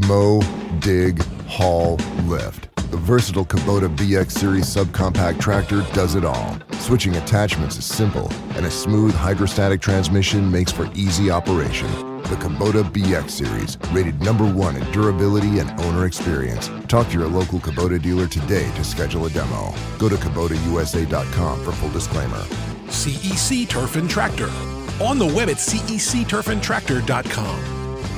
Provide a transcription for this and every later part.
Mow, dig, haul, lift. The versatile Kubota BX Series subcompact tractor does it all. Switching attachments is simple, and a smooth hydrostatic transmission makes for easy operation. The Kubota BX Series, rated #1 in durability and owner experience. Talk to your local Kubota dealer today to schedule a demo. Go to KubotaUSA.com for full disclaimer. CEC Turf and Tractor. On the web at cecturfandtractor.com.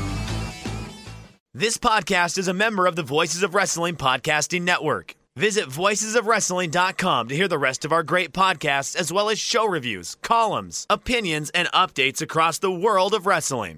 This podcast is a member of the Voices of Wrestling Podcasting Network. Visit voicesofwrestling.com to hear the rest of our great podcasts, as well as show reviews, columns, opinions, and updates across the world of wrestling.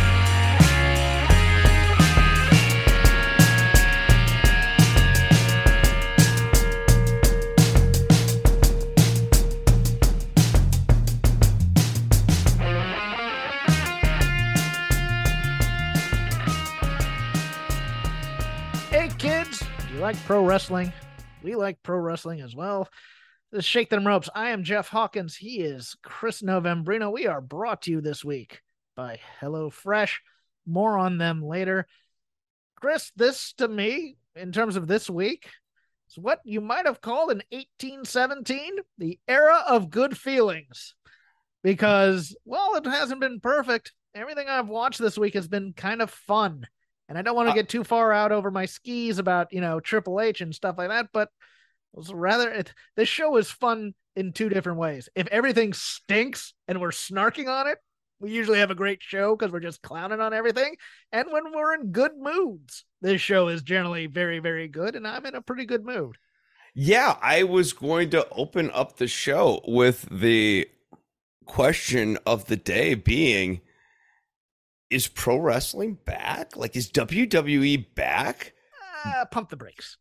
Hey kids, do you like pro wrestling? We like pro wrestling as well. This is Shake Them Ropes. I am Jeff Hawkins. He is Chris Novembrino. We are brought to you this week by HelloFresh. More on them later. Chris, this to me, in terms of this week, is what you might have called in 1817 the era of good feelings. Because, well, it hasn't been perfect. Everything I've watched this week has been kind of fun. And I don't want to get too far out over my skis about, Triple H and stuff like that, but this show is fun in two different ways. If everything stinks and we're snarking on it, we usually have a great show because we're just clowning on everything. And when we're in good moods, this show is generally very, very good, and I'm in a pretty good mood. Yeah, I was going to open up the show with the question of the day being, is pro wrestling back? Like, is WWE back? Pump the brakes.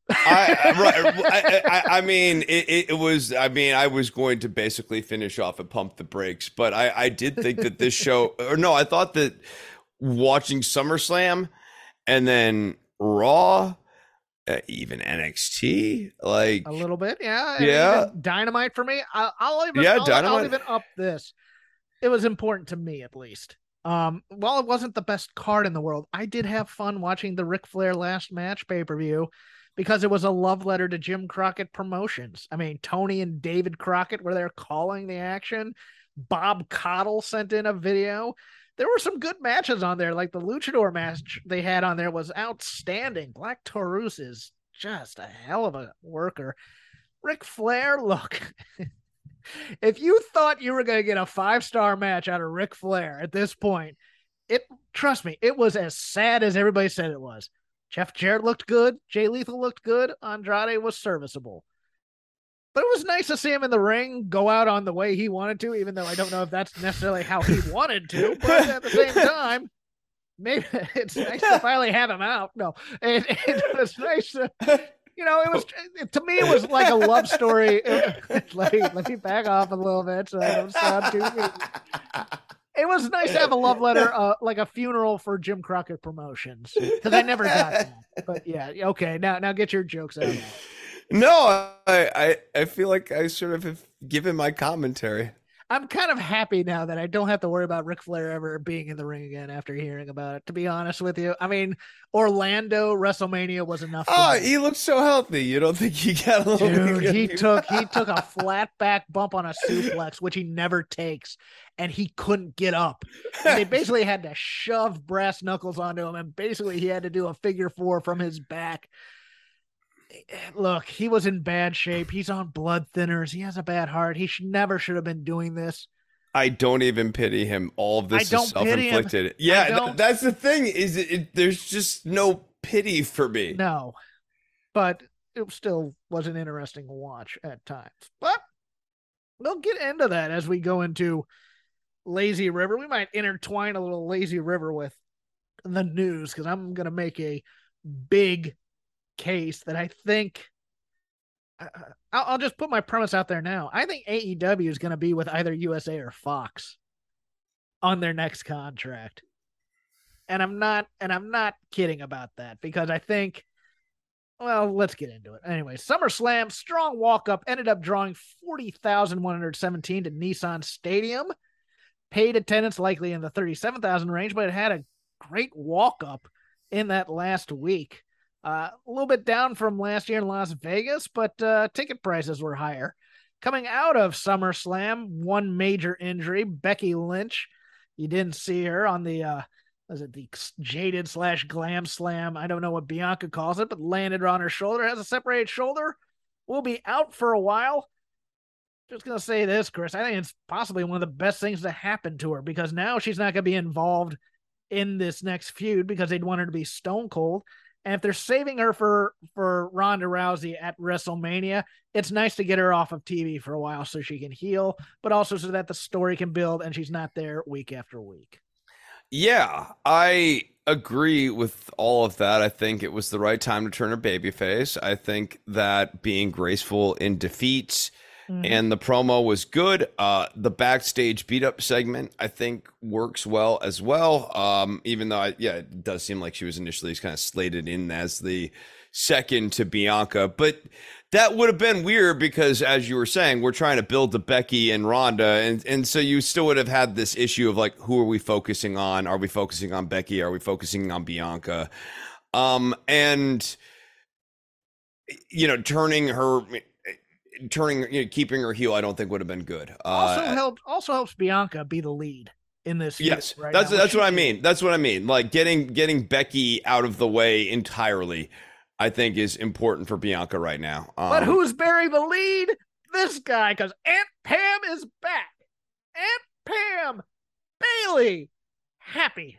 I mean, it was. I mean, I was going to basically finish off and pump the brakes, but I did think that this show, I thought that watching SummerSlam and then Raw, even NXT, like a little bit, yeah. Even Dynamite for me. I'll even up this. It was important to me, at least. While it wasn't the best card in the world, I did have fun watching the Ric Flair last match pay-per-view because it was a love letter to Jim Crockett Promotions. I mean, Tony and David Crockett were there calling the action. Bob Caudle sent in a video. There were some good matches on there, like the Luchador match they had on there was outstanding. Black Taurus is just a hell of a worker. Ric Flair, look... If you thought you were going to get a 5-star match out of Ric Flair at this point, trust me, it was as sad as everybody said it was. Jeff Jarrett looked good. Jay Lethal looked good. Andrade was serviceable. But it was nice to see him in the ring go out on the way he wanted to, even though I don't know if that's necessarily how he wanted to. But at the same time, maybe it's nice to finally have him out. No, it was nice to... to me, it was like a love story. Let me back off a little bit so I don't sound too mean. It was nice to have a love letter, like a funeral for Jim Crockett Promotions, because I never got that. But yeah, okay, now get your jokes out. No, I feel like I sort of have given my commentary. I'm kind of happy now that I don't have to worry about Ric Flair ever being in the ring again after hearing about it, to be honest with you. I mean, Orlando WrestleMania was enough. He looked so healthy. You don't think he got a little... Dude, he took a flat back bump on a suplex, which he never takes, and he couldn't get up. And they basically had to shove brass knuckles onto him, and basically he had to do a figure 4 from his back. Look, he was in bad shape. He's on blood thinners. He has a bad heart. He never should have been doing this. I don't even pity him. All of this is self-inflicted. Yeah, that's the thing. There's just no pity for me. No, but it still was an interesting watch at times. But we'll get into that as we go into Lazy River. We might intertwine a little Lazy River with the news because I'm going to make a big case that I think I'll just put my premise out there now. I think AEW is going to be with either USA or Fox on their next contract. And I'm not kidding about that because I think, well, let's get into it. Anyway, SummerSlam, strong walk-up, ended up drawing 40,117 to Nissan Stadium. Paid attendance likely in the 37,000 range, but it had a great walk-up. in that last week. A little bit down from last year in Las Vegas, but ticket prices were higher. Coming out of SummerSlam, one major injury, Becky Lynch. You didn't see her on the was it the jaded / glam slam? I don't know what Bianca calls it, but landed on her shoulder, has a separated shoulder, will be out for a while. Just going to say this, Chris. I think it's possibly one of the best things to happen to her, because now she's not going to be involved in this next feud because they'd want her to be Stone Cold. And if they're saving her for Ronda Rousey at WrestleMania, it's nice to get her off of TV for a while so she can heal, but also so that the story can build and she's not there week after week. Yeah, I agree with all of that. I think it was the right time to turn her babyface. I think that being graceful in defeat and the promo was good. The backstage beat up segment, I think, works well as well. Even though, it does seem like she was initially kind of slated in as the second to Bianca, but that would have been weird because, as you were saying, we're trying to build to Becky and Ronda, and so you still would have had this issue of like, who are we focusing on? Are we focusing on Becky? Are we focusing on Bianca? And keeping her heel, I don't think would have been good. Also helps Bianca be the lead in this. Yes, right, that's what I mean. That's what I mean. Like getting Becky out of the way entirely, I think, is important for Bianca right now. But who's bearing the lead? This guy, because Aunt Pam is back. Aunt Pam Bailey, happy.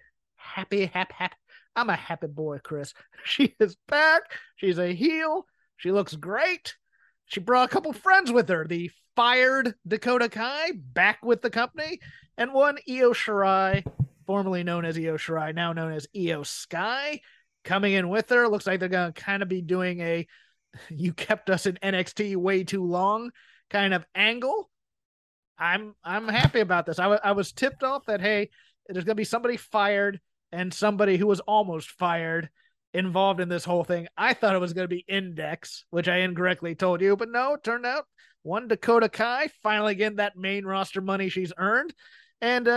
I'm a happy boy, Chris. She is back. She's a heel. She looks great. She brought a couple friends with her. The fired Dakota Kai back with the company, and one Io Shirai, formerly known as Io Shirai, now known as Io Sky, coming in with her. Looks like they're going to kind of be doing a "you kept us in NXT way too long" kind of angle. I'm happy about this. I was tipped off that, hey, there's going to be somebody fired and somebody who was almost fired involved in this whole thing. I thought it was going to be Index, which I incorrectly told you, but no, it turned out one Dakota Kai finally getting that main roster money she's earned, and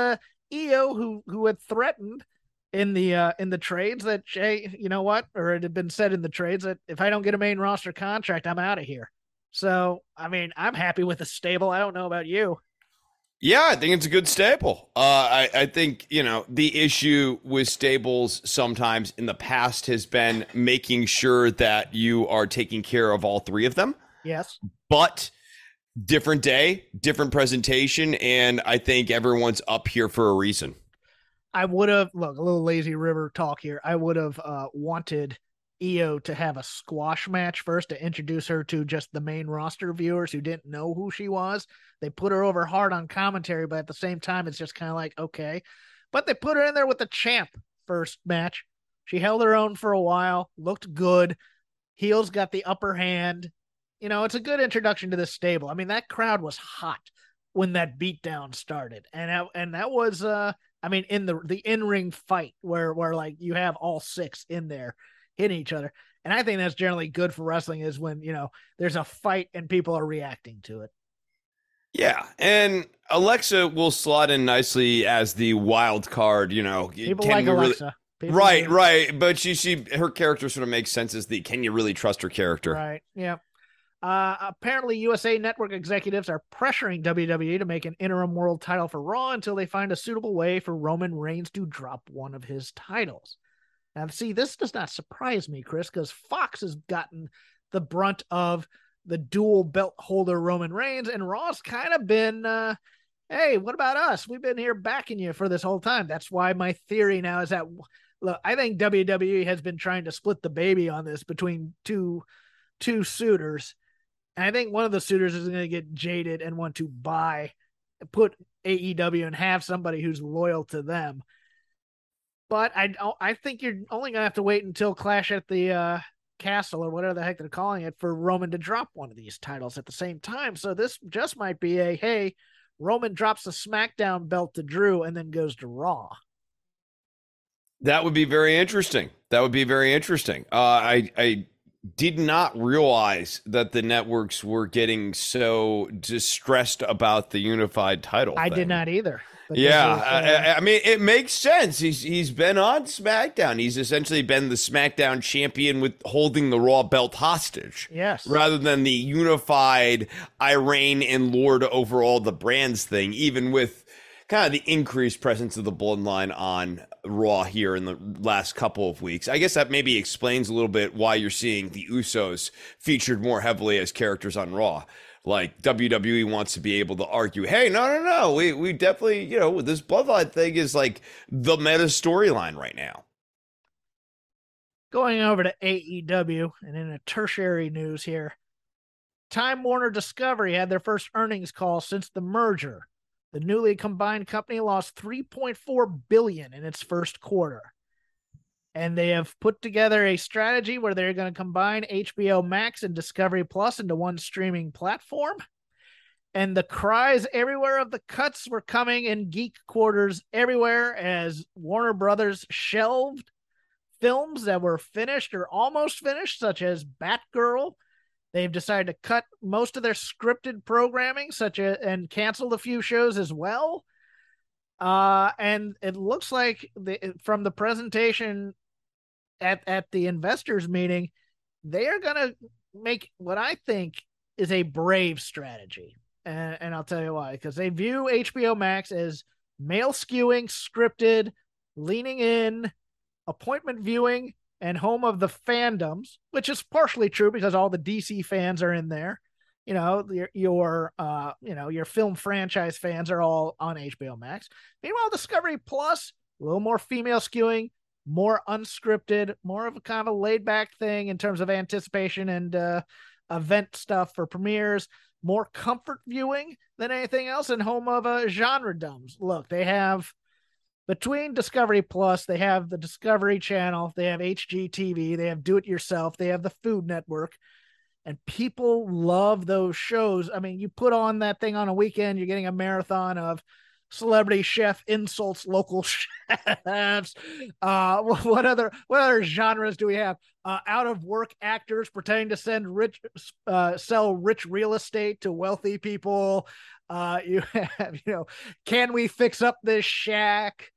Io, who had threatened in the trades that, hey, you know what, or it had been said in the trades that if I don't get a main roster contract, I'm out of here. So I mean, I'm happy with the stable. I don't know about you. Yeah, I think it's a good staple. I think, the issue with stables sometimes in the past has been making sure that you are taking care of all three of them. Yes. But different day, different presentation, and I think everyone's up here for a reason. I would have, look, a little lazy river talk here. I would have wanted Io to have a squash match first to introduce her to just the main roster viewers who didn't know who she was. They put her over hard on commentary, but at the same time, it's just kind of like, okay. But they put her in there with the champ first match. She held her own for a while, looked good. Heels got the upper hand. It's a good introduction to this stable. I mean, that crowd was hot when that beatdown started. And that was, in the in-ring fight where like you have all six in there hitting each other. And I think that's generally good for wrestling, is when, there's a fight and people are reacting to it. Yeah, and Alexa will slot in nicely as the wild card. People like Alexa. Right. But her character sort of makes sense as the can you really trust her character? Right. Yeah. Apparently, USA Network executives are pressuring WWE to make an interim world title for Raw until they find a suitable way for Roman Reigns to drop one of his titles. Now, see, this does not surprise me, Chris, because Fox has gotten the brunt of the dual belt holder Roman Reigns, and Raw's kind of been, hey, what about us? We've been here backing you for this whole time. That's why my theory now is that, look, I think WWE has been trying to split the baby on this between two suitors. And I think one of the suitors is going to get jaded and want to put AEW and have somebody who's loyal to them. But I think you're only going to have to wait until Clash at the Castle, or whatever the heck they're calling it, for Roman to drop one of these titles at the same time. So this just might be hey, Roman drops the SmackDown belt to Drew and then goes to Raw. That would be very interesting. I did not realize that the networks were getting so distressed about the unified title I thing. did not either. Yeah, I mean, it makes sense. He's been on SmackDown. He's essentially been the SmackDown champion with holding the Raw belt hostage. Yes. Rather than the unified, I reign and lord over all the brands thing, even with kind of the increased presence of the Bloodline on Raw here in the last couple of weeks. I guess that maybe explains a little bit why you're seeing the Usos featured more heavily as characters on Raw. Like WWE wants to be able to argue, hey, no, we definitely, this Bloodline thing is like the meta storyline right now. Going over to AEW and in a tertiary news here, Time Warner Discovery had their first earnings call since the merger. The newly combined company lost $3.4 billion in its first quarter. And they have put together a strategy where they're going to combine HBO Max and Discovery Plus into one streaming platform. And the cries everywhere of the cuts were coming in geek quarters everywhere as Warner Brothers shelved films that were finished or almost finished, such as Batgirl. They've decided to cut most of their scripted programming, and canceled a few shows as well. And it looks like from the presentation at the investors meeting, they are going to make what I think is a brave strategy. And I'll tell you why, because they view HBO Max as male skewing, scripted, leaning in, appointment viewing, and home of the fandoms, which is partially true because all the DC fans are in there. Your film franchise fans are all on HBO Max. Meanwhile, Discovery Plus, a little more female skewing, more unscripted, more of a kind of laid back thing in terms of anticipation and event stuff for premieres, more comfort viewing than anything else, and home of genre dumbs. Look, they have, between Discovery Plus, they have the Discovery Channel, they have HGTV, they have Do It Yourself, they have the Food Network, and people love those shows. I mean, you put on that thing on a weekend, you're getting a marathon of celebrity chef insults local chefs. What other genres do we have? Out of work actors pretending to sell rich real estate to wealthy people. You have, can we fix up this shack?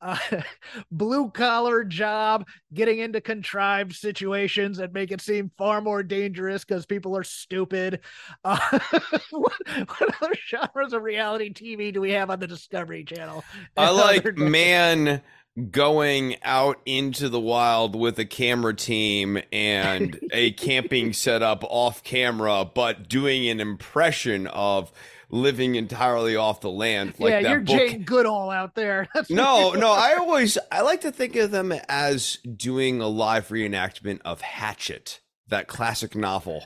Blue collar job, getting into contrived situations that make it seem far more dangerous because people are stupid. What other genres of reality TV do we have on the Discovery Channel? I like man going out into the wild with a camera team and a camping setup off camera, but doing an impression of living entirely off the land. Like yeah, that you're book. Jane Goodall out there. No, I like to think of them as doing a live reenactment of Hatchet, that classic novel.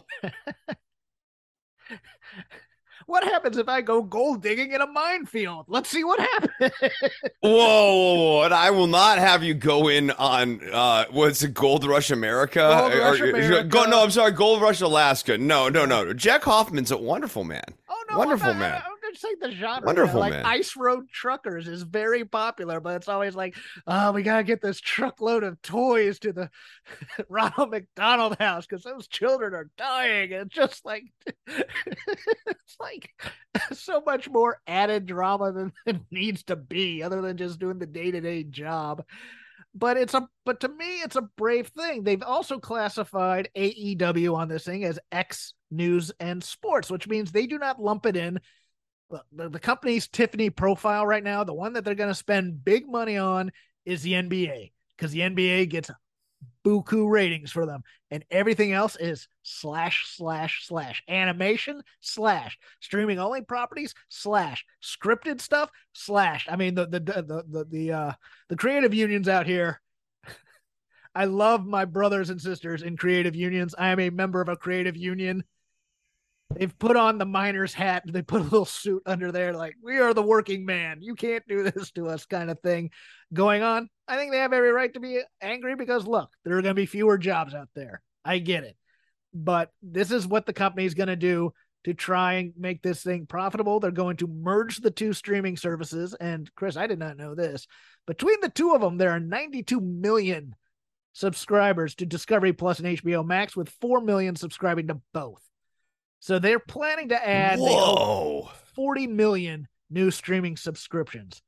What happens if I go gold digging in a minefield? Let's see what happens. Whoa. And I will not have you go in on, what's it, Gold Rush America? Gold Rush America. No, I'm sorry, Gold Rush Alaska. No. Jack Hoffman's a wonderful man. Oh, no. Wonderful man. I'm going to say the genre. Wonderful like man. Ice Road Truckers is very popular, but it's always like, we got to get this truckload of toys to the Ronald McDonald House because those children are dying. And just like, it's like so much more added drama than it needs to be, other than just doing the day-to-day job. But to me, it's a brave thing. They've also classified AEW on this thing as X News and Sports, which means they do not lump it in. The company's Tiffany profile right now, the one that they're going to spend big money on, is the NBA, because the NBA gets buku ratings for them, and everything else is / animation / streaming only properties / scripted stuff / I mean the creative unions out here. I love my brothers and sisters in creative unions. I am a member of a creative union. They've put on the miner's hat. They put a little suit under there like, we are the working man. You can't do this to us kind of thing going on. I think they have every right to be angry because, look, there are going to be fewer jobs out there. I get it. But this is what the company is going to do to try and make this thing profitable. They're going to merge the two streaming services. And, Chris, I did not know this. Between the two of them, there are 92 million subscribers to Discovery Plus and HBO Max, with 4 million subscribing to both. So they're planning to add 40 million new streaming subscriptions.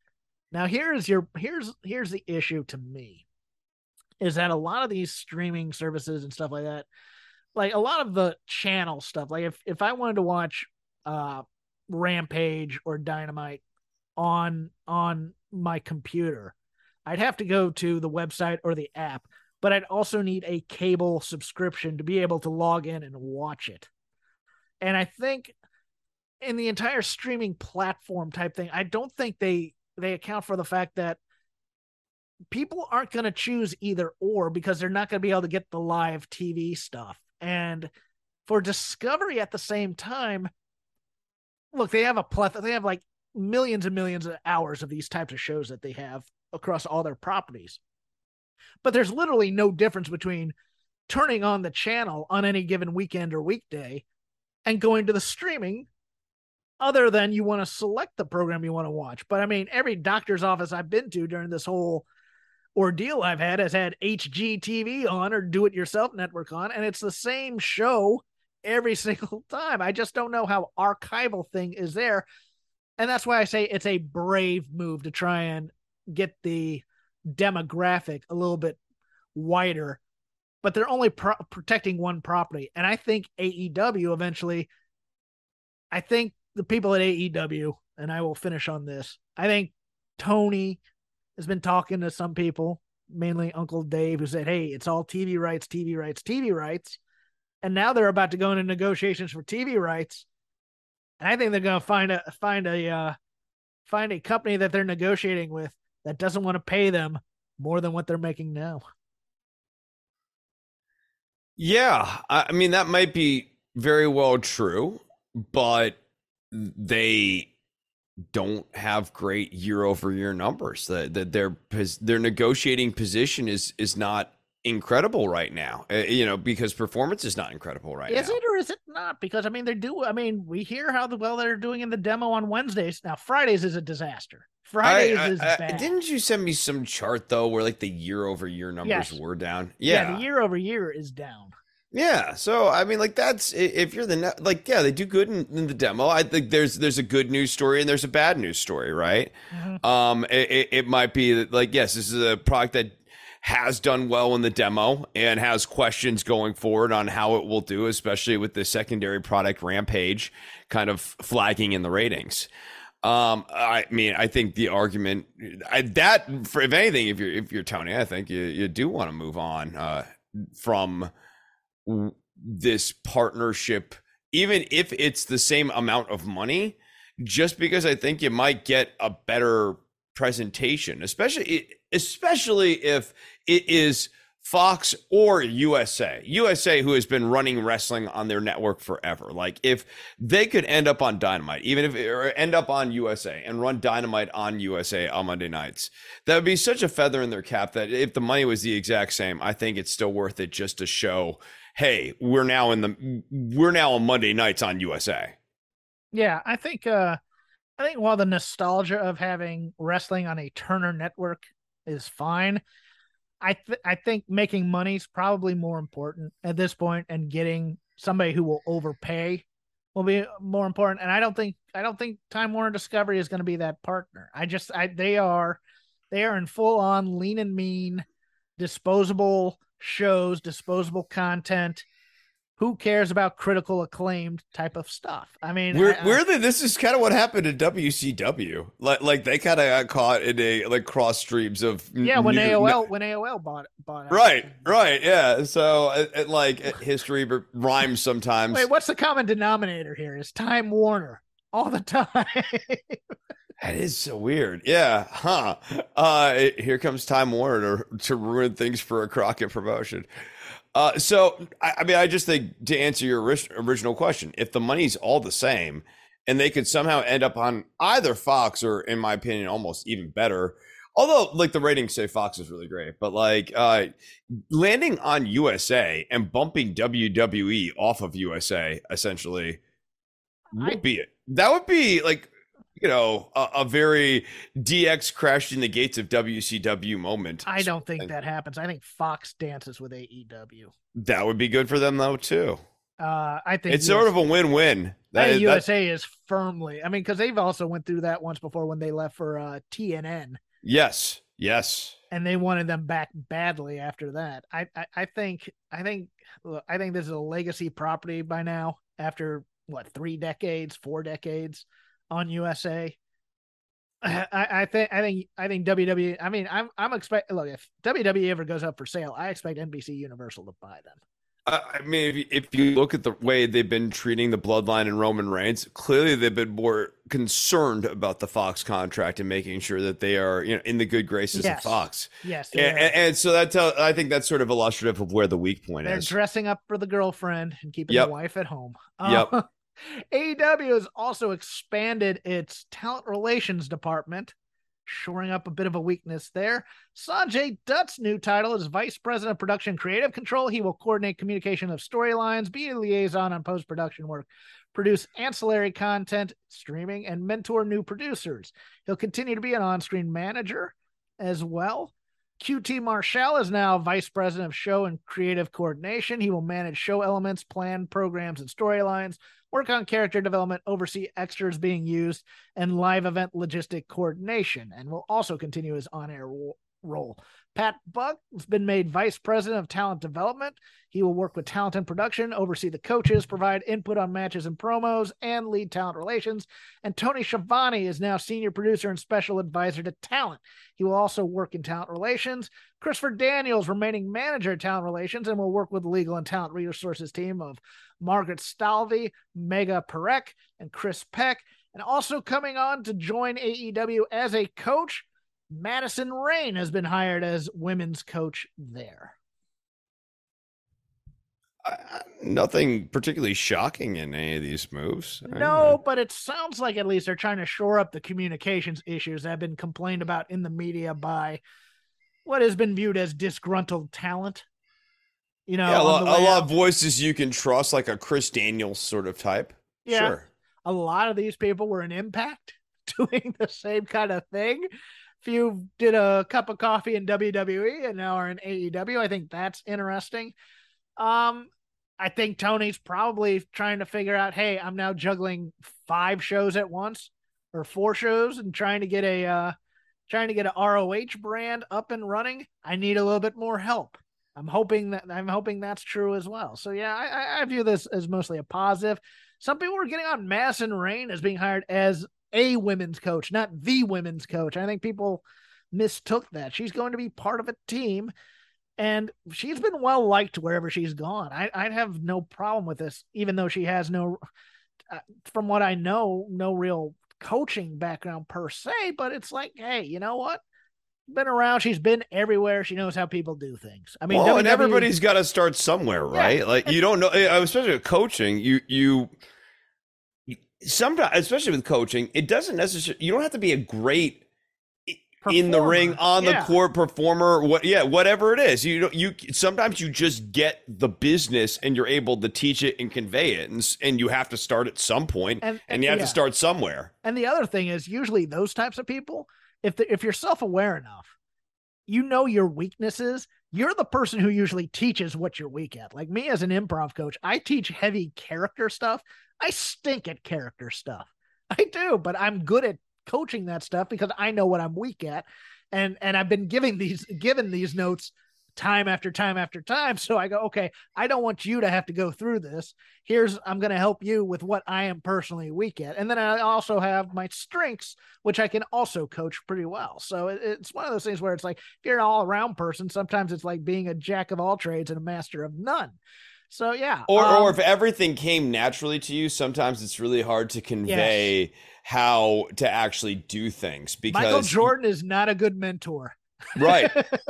Now here's the issue to me, is that a lot of these streaming services and stuff like that, like a lot of the channel stuff, like if I wanted to watch Rampage or Dynamite on my computer, I'd have to go to the website or the app, but I'd also need a cable subscription to be able to log in and watch it. And I think in the entire streaming platform type thing, I don't think they account for the fact that people aren't going to choose either or, because they're not going to be able to get the live TV stuff. And for Discovery at the same time, look, they have they have like millions and millions of hours of these types of shows that they have across all their properties. But there's literally no difference between turning on the channel on any given weekend or weekday and going to the streaming, other than you want to select the program you want to watch. But I mean, every doctor's office I've been to during this whole ordeal I've had has had HGTV on or Do It Yourself Network on, and it's the same show every single time. I just don't know how archival thing is there. And that's why I say it's a brave move to try and get the demographic a little bit wider, but they're only protecting one property. And I think AEW eventually, I think the people at AEW, and I will finish on this, I think Tony has been talking to some people, mainly Uncle Dave, who said, hey, it's all TV rights, TV rights, TV rights. And now they're about to go into negotiations for TV rights. And I think they're going to find a company that they're negotiating with that doesn't want to pay them more than what they're making now. Yeah, I mean, that might be very well true, but they don't have great year-over-year numbers. That their negotiating position is not incredible right now, because performance is not incredible right now. Is it or is it not? Because I mean, we hear how well they're doing in the demo on Wednesdays. Now Fridays is a disaster. Fridays is bad. Didn't you send me some chart though where like the year-over-year numbers were down? Yeah, the year-over-year is down. Yeah, so I mean, like that's if you're they do good in the demo. I think there's a good news story and there's a bad news story, right? Mm-hmm. It might be like, yes, this is a product that has done well in the demo and has questions going forward on how it will do, especially with the secondary product Rampage kind of flagging in the ratings. I mean, I think the argument if anything, if you're Tony, I think you do want to move on from this partnership, even if it's the same amount of money, just because I think you might get a better presentation, especially if it is Fox or USA, who has been running wrestling on their network forever. Like if they could end up on Dynamite, or end up on USA and run Dynamite on USA on Monday nights, that would be such a feather in their cap that if the money was the exact same, I think it's still worth it just to show, hey, we're now on Monday nights on USA. Yeah, I think while the nostalgia of having wrestling on a Turner network is fine, I think making money is probably more important at this point, and getting somebody who will overpay will be more important. And I don't think Time Warner Discovery is going to be that partner. They are in full on lean and mean, disposable shows, disposable content. Who cares about critical acclaimed type of stuff? I mean, weirdly, this is kind of what happened to WCW. Like they kind of got caught in a cross streams of when AOL bought it. Right, yeah. So history rhymes sometimes. Wait, what's the common denominator here? Is Time Warner all the time? That is so weird. Yeah, huh? Here comes Time Warner to ruin things for a Crockett promotion. So, I mean, I just think, to answer your original question, if the money's all the same and they could somehow end up on either Fox or, in my opinion, almost even better, although like the ratings say Fox is really great, but like landing on USA and bumping WWE off of USA essentially would be it. That would be like, a very DX crashed in the gates of WCW moment. I don't think that happens. I think Fox dances with AEW. That would be good for them, though, too. I think it's sort of a win-win. I think USA is firmly. I mean, because they've also went through that once before when they left for TNN. Yes. And they wanted them back badly after that. I think this is a legacy property by now. After what, 4 decades on USA. I think WWE. I mean, I'm expecting. Look, if WWE ever goes up for sale, I expect NBC Universal to buy them. I mean, if you look at the way they've been treating the Bloodline and Roman Reigns, clearly they've been more concerned about the Fox contract and making sure that they are, in the good graces of Fox. Yes. And so I think that's sort of illustrative of where the weak point is. They're dressing up for the girlfriend and keeping the wife at home. Yep. AEW has also expanded its talent relations department, shoring up a bit of a weakness there. Sanjay Dutt's new title is Vice President of Production Creative Control. He will coordinate communication of storylines, be a liaison on post-production work, produce ancillary content, streaming, and mentor new producers. He'll continue to be an on-screen manager as well. QT Marshall is now Vice President of Show and Creative Coordination. He will manage show elements, plan programs and storylines, work on character development, oversee extras being used, and live event logistic coordination, and will also continue his on-air role. Pat Buck has been made Vice President of Talent Development. He will work with talent and production, oversee the coaches, provide input on matches and promos, and lead talent relations. And Tony Schiavone is now Senior Producer and Special Advisor to Talent. He will also work in talent relations. Christopher Daniels, remaining Manager of Talent Relations, and will work with the legal and talent resources team of Margaret Stalvey, Mega Perek, and Chris Peck. And also coming on to join AEW as a coach, Madison Rayne has been hired as women's coach there. Nothing particularly shocking in any of these moves. No, but it sounds like at least they're trying to shore up the communications issues that have been complained about in the media by what has been viewed as disgruntled talent. A lot of voices you can trust, like a Chris Daniels sort of type. Yeah. Sure. A lot of these people were in Impact doing the same kind of thing. Few did a cup of coffee in WWE and now are in AEW. I think that's interesting. I think Tony's probably trying to figure out, hey, I'm now juggling 5 shows at once or 4 shows and trying to get a ROH brand up and running. I need a little bit more help. I'm hoping that's true as well. So yeah, I view this as mostly a positive. Some people were getting on Madison Rayne as being hired as a women's coach, not the women's coach. I think people mistook that. She's going to be part of a team, and she's been well liked wherever she's gone. I'd have no problem with this, even though she has no, from what I know, no real coaching background per se. But it's like, hey, you know what? Been around. She's been everywhere. She knows how people do things. I mean, and everybody's got to start somewhere, right? Yeah. Like, you don't know, especially with coaching, you sometimes, especially with coaching, it doesn't necessarily, you don't have to be a great performer, in the ring, on the court performer, whatever it is. Sometimes you just get the business and you're able to teach it and convey it, and you have to start at some point, and you have to start somewhere. And the other thing is, usually those types of people, if you're self-aware enough, your weaknesses, you're the person who usually teaches what you're weak at. Like me as an improv coach, I teach heavy character stuff. I stink at character stuff. I do, but I'm good at coaching that stuff because I know what I'm weak at. And I've been given these notes time after time after time. So I go, okay, I don't want you to have to go through this. I'm going to help you with what I am personally weak at. And then I also have my strengths, which I can also coach pretty well. So it's one of those things where it's like, if you're an all around person, sometimes it's like being a jack of all trades and a master of none. So yeah. Or if everything came naturally to you, sometimes it's really hard to convey how to actually do things, because Michael Jordan is not a good mentor. Right.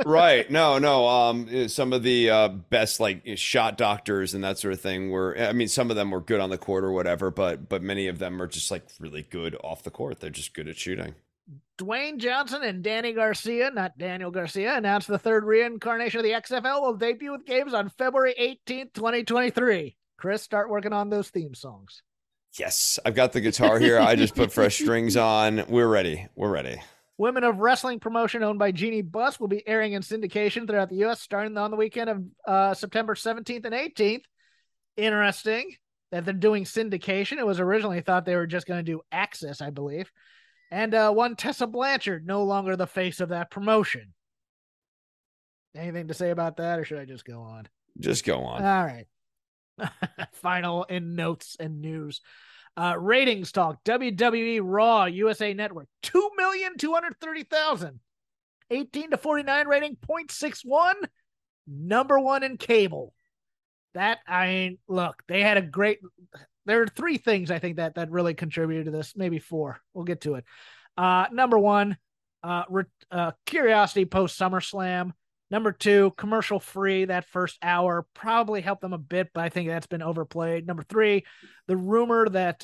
No. Some of the best shot doctors and that sort of thing some of them were good on the court or whatever, but many of them are just really good off the court. They're just good at shooting. Dwayne Johnson and Danny Garcia, not Daniel Garcia, announced the third reincarnation of the XFL will debut with games on February 18th, 2023. Chris, start working on those theme songs. Yes, I've got the guitar here. I just put fresh strings on. We're ready. Women of Wrestling promotion owned by Jeannie Buss will be airing in syndication throughout the U.S. starting on the weekend of September 17th and 18th. Interesting that they're doing syndication. It was originally thought they were just going to do Access, I believe. And one Tessa Blanchard, no longer the face of that promotion. Anything to say about that, or should I just go on? Just go on. All right. Final in notes and news. Ratings talk. WWE Raw USA Network 2,230,000. 18 to 49 rating 0.61. Number one in cable. That, I mean, look, they had a great. There are three things I think that really contributed to this. Maybe four. We'll get to it. Number one, Curiosity post SummerSlam. Number two, commercial free. That first hour probably helped them a bit, but I think that's been overplayed. Number three, the rumor that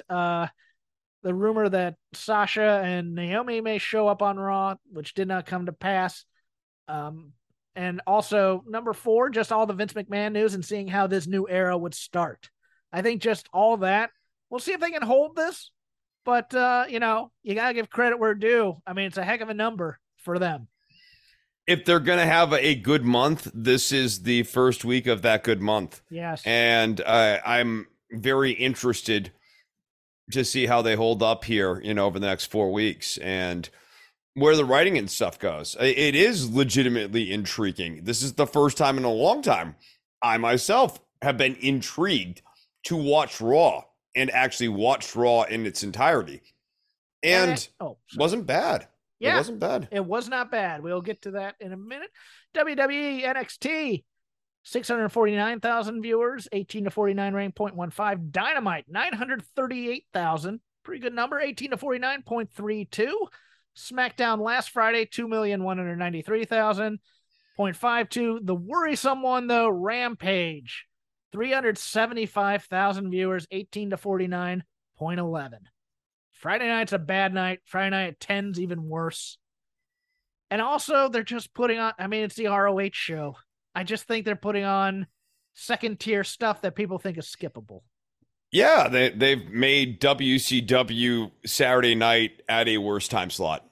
Sasha and Naomi may show up on Raw, which did not come to pass. And also number four, just all the Vince McMahon news and seeing how this new era would start. I think just all that. We'll see if they can hold this, but you gotta give credit where due. I mean, it's a heck of a number for them. If they're going to have a good month, this is the first week of that good month. Yes. And I'm very interested to see how they hold up here, over the next 4 weeks and where the writing and stuff goes. It is legitimately intriguing. This is the first time in a long time I myself have been intrigued to watch Raw and actually watched Raw in its entirety. And wasn't bad. Yeah, it wasn't bad. It was not bad. We'll get to that in a minute. WWE NXT, 649,000 viewers, 18 to 49 rating 0.15. Dynamite, 938,000. Pretty good number, 18 to 49.32. SmackDown last Friday, 2,193,000. 0.52. The worrisome one, though, Rampage, 375,000 viewers, 18 to 49.11. Friday night's a bad night. Friday night at 10's even worse. And also, they're just putting on, I mean, it's the ROH show. I just think they're putting on second-tier stuff that people think is skippable. Yeah, they've made WCW Saturday night at a worse time slot.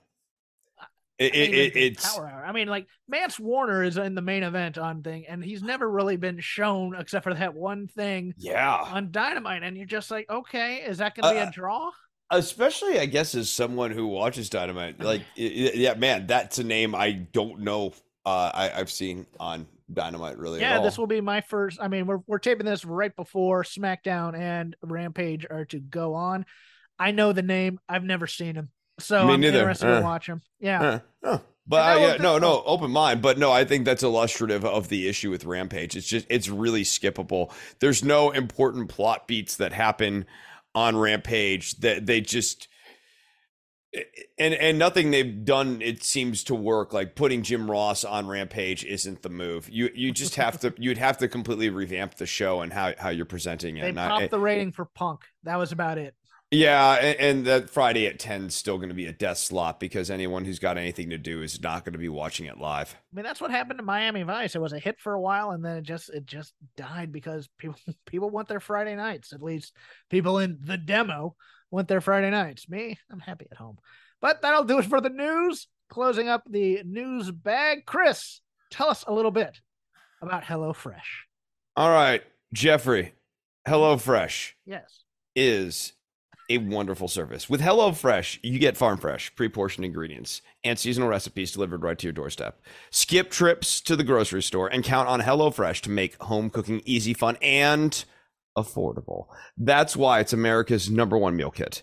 It's Power Hour. I mean, like, Mance Warner is in the main event on thing, and he's never really been shown except for that one thing on Dynamite. And you're just like, okay, is that going to be a draw? Especially, I guess, as someone who watches Dynamite, like, yeah, man, that's a name I don't know I've seen on Dynamite really at all. This will be my first. I mean, we're taping this right before SmackDown and Rampage are to go on. I know the name. I've never seen him, so I'm interested to watch him. Yeah. But no, open mind. But no, I think that's illustrative of the issue with Rampage. It's really skippable. There's no important plot beats that happen on Rampage that they just and nothing they've done, it seems to work. Like putting Jim Ross on Rampage isn't the move. You just have to you'd have to completely revamp the show and how you're presenting it. They popped the rating for Punk. That was about it. Yeah, and that Friday at 10 is still going to be a death slot because anyone who's got anything to do is not going to be watching it live. I mean, that's what happened to Miami Vice. It was a hit for a while, and then it just died because people want their Friday nights. At least people in the demo want their Friday nights. Me, I'm happy at home. But that'll do it for the news. Closing up the news bag. Chris, tell us a little bit about HelloFresh. All right, Jeffrey, HelloFresh is a wonderful service. With HelloFresh, you get farm fresh, pre-portioned ingredients and seasonal recipes delivered right to your doorstep. Skip trips to the grocery store and count on HelloFresh to make home cooking easy, fun, and affordable. That's why it's America's #1 meal kit.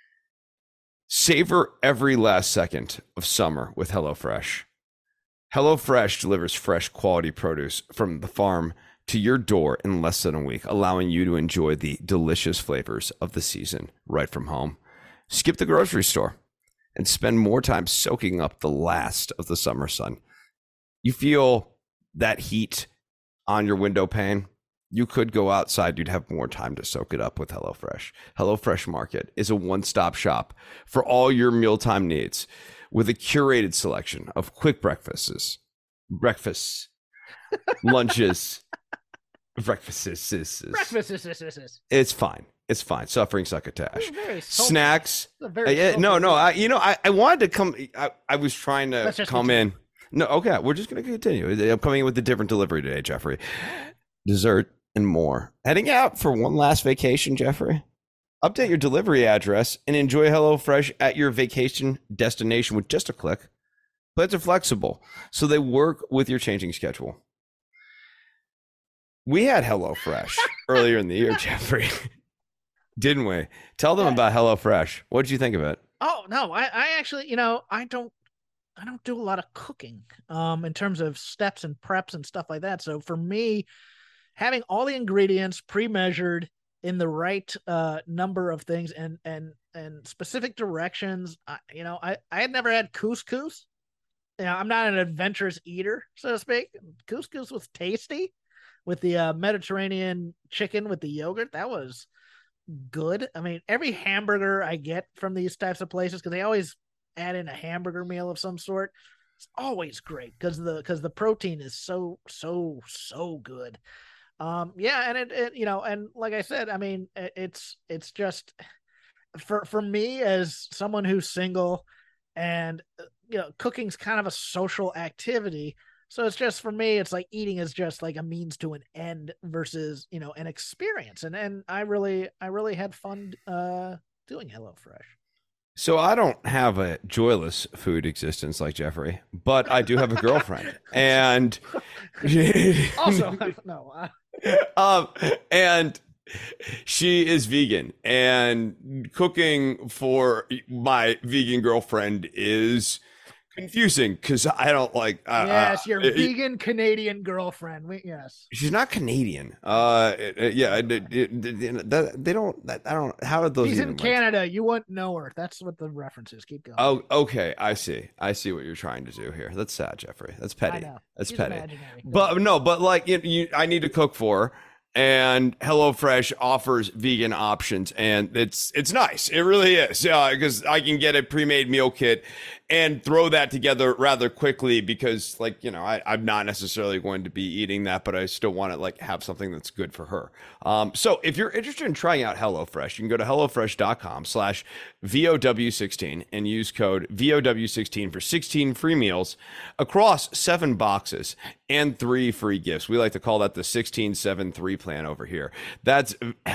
Savor every last second of summer with HelloFresh. HelloFresh delivers fresh quality produce from the farm to your door in less than a week, allowing you to enjoy the delicious flavors of the season right from home. Skip the grocery store and spend more time soaking up the last of the summer sun. You feel that heat on your window pane? You could go outside. You'd have more time to soak it up with HelloFresh. HelloFresh Market is a one-stop shop for all your mealtime needs with a curated selection of quick breakfasts, lunches, breakfasts. It's fine. It's fine. Suffering succotash. Snacks. I wanted to come. I was trying to come in. No, okay. We're just going to continue. I'm coming in with a different delivery today, Jeffrey. Dessert, and more. Heading out for one last vacation, Jeffrey? Update your delivery address and enjoy HelloFresh at your vacation destination with just a click. Plans are flexible, so they work with your changing schedule. We had HelloFresh earlier in the year, Jeffrey. Didn't we? Tell them about HelloFresh. What did you think of it? Oh, no, I actually, I don't do a lot of cooking in terms of steps and preps and stuff like that. So for me, having all the ingredients pre-measured in the right number of things and specific directions, I had never had couscous. I'm not an adventurous eater, so to speak. Couscous was tasty with the Mediterranean chicken with the yogurt. That was good. I mean, every hamburger I get from these types of places, because they always add in a hamburger meal of some sort, it's always great because the protein is so good. And it and like I said, I mean, it's just for me as someone who's single, and cooking's kind of a social activity. So it's just, for me, it's like eating is just like a means to an end versus, an experience. And I really had fun doing HelloFresh. So I don't have a joyless food existence like Jeffrey, but I do have a girlfriend. And also, no. And she is vegan, and cooking for my vegan girlfriend is confusing because I don't like. Yes, your vegan Canadian girlfriend. Yes, she's not Canadian. Yeah, they don't. I don't. How did those? She's in Canada. You wouldn't know her. That's what the reference is. Keep going. Oh, okay. I see what you're trying to do here. That's sad, Jeffrey. That's petty. I know. That's petty. Imaginary. But like I need to cook for her. And HelloFresh offers vegan options, and it's nice. It really is, because I can get a pre-made meal kit and throw that together rather quickly because, like, I'm not necessarily going to be eating that, but I still want to, like, have something that's good for her. So if you're interested in trying out HelloFresh, you can go to HelloFresh.com/VOW16 and use code VOW16 for 16 free meals across 7 boxes and 3 free gifts. We like to call that the 16-7-3 plan over here. That's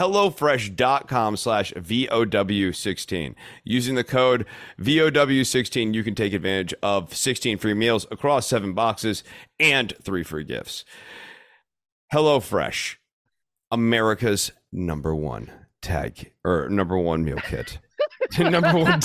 HelloFresh.com/VOW16. Using the code VOW16, you can take advantage of 16 free meals across 7 boxes and 3 free gifts. HelloFresh, America's number one meal kit. Number one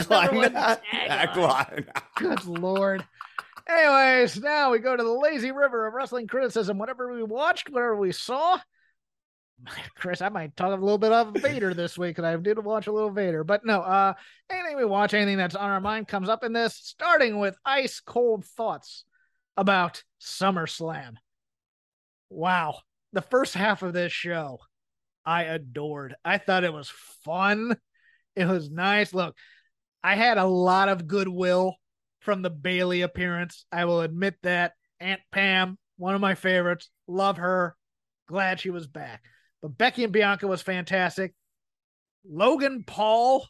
tagline. Good Lord. Anyways, now we go to the lazy river of wrestling criticism. Whatever we watched, whatever we saw. Chris, I might talk a little bit of Vader this week, because I did watch a little Vader. But no, anything we watch, anything that's on our mind comes up in this, starting with ice cold thoughts about SummerSlam. Wow. The first half of this show, I adored. I thought it was fun. It was nice. Look, I had a lot of goodwill from the Bayley appearance. I will admit that. Aunt Pam, one of my favorites. Love her. Glad she was back. But Becky and Bianca was fantastic. Logan Paul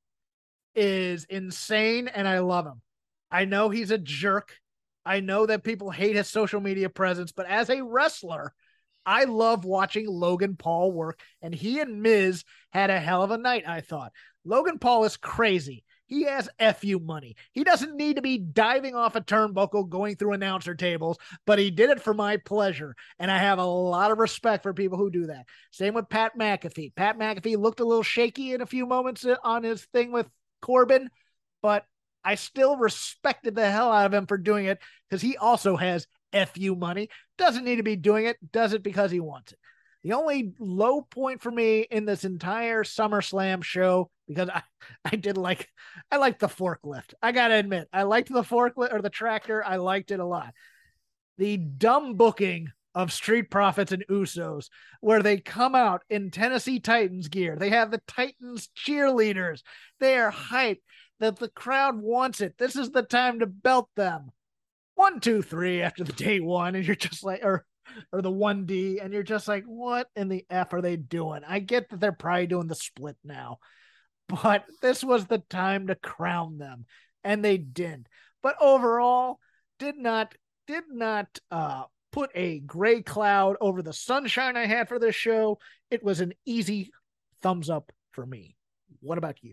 is insane, and I love him. I know he's a jerk. I know that people hate his social media presence, but as a wrestler, I love watching Logan Paul work, and he and Miz had a hell of a night, I thought. Logan Paul is crazy. He has FU money. He doesn't need to be diving off a turnbuckle going through announcer tables, but he did it for my pleasure. And I have a lot of respect for people who do that. Same with Pat McAfee. Pat McAfee looked a little shaky in a few moments on his thing with Corbin, but I still respected the hell out of him for doing it because he also has FU money. Doesn't need to be doing it. Does it because he wants it. The only low point for me in this entire SummerSlam show, because I liked the forklift. I got to admit, I liked the forklift or the tractor. I liked it a lot. The dumb booking of Street Profits and Usos, where they come out in Tennessee Titans gear. They have the Titans cheerleaders. They are hyped that the crowd wants it. This is the time to belt them. 1, 2, 3 after the day one, and you're just like, or the 1D, and you're just like, what in the F are they doing? I get that they're probably doing the split now, but this was the time to crown them, and they didn't. But overall, did not put a gray cloud over the sunshine I had for this show. It was an easy thumbs up for me. What about you?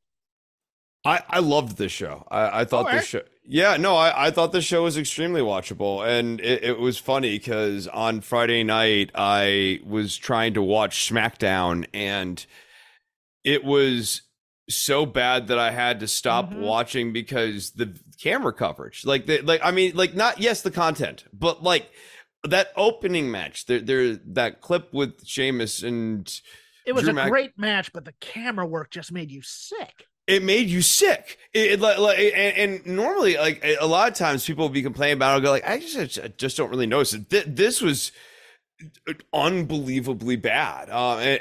I loved this show. I thought this show. Yeah, no, I thought the show was extremely watchable, and it was funny because on Friday night I was trying to watch SmackDown, and it was so bad that I had to stop watching because the camera coverage, not the content, but like that opening match, there that clip with Sheamus and it was great match, but the camera work just made you sick. It made you sick. And normally, like a lot of times, people will be complaining about it. I'll go like, I just don't really notice it. This was unbelievably bad,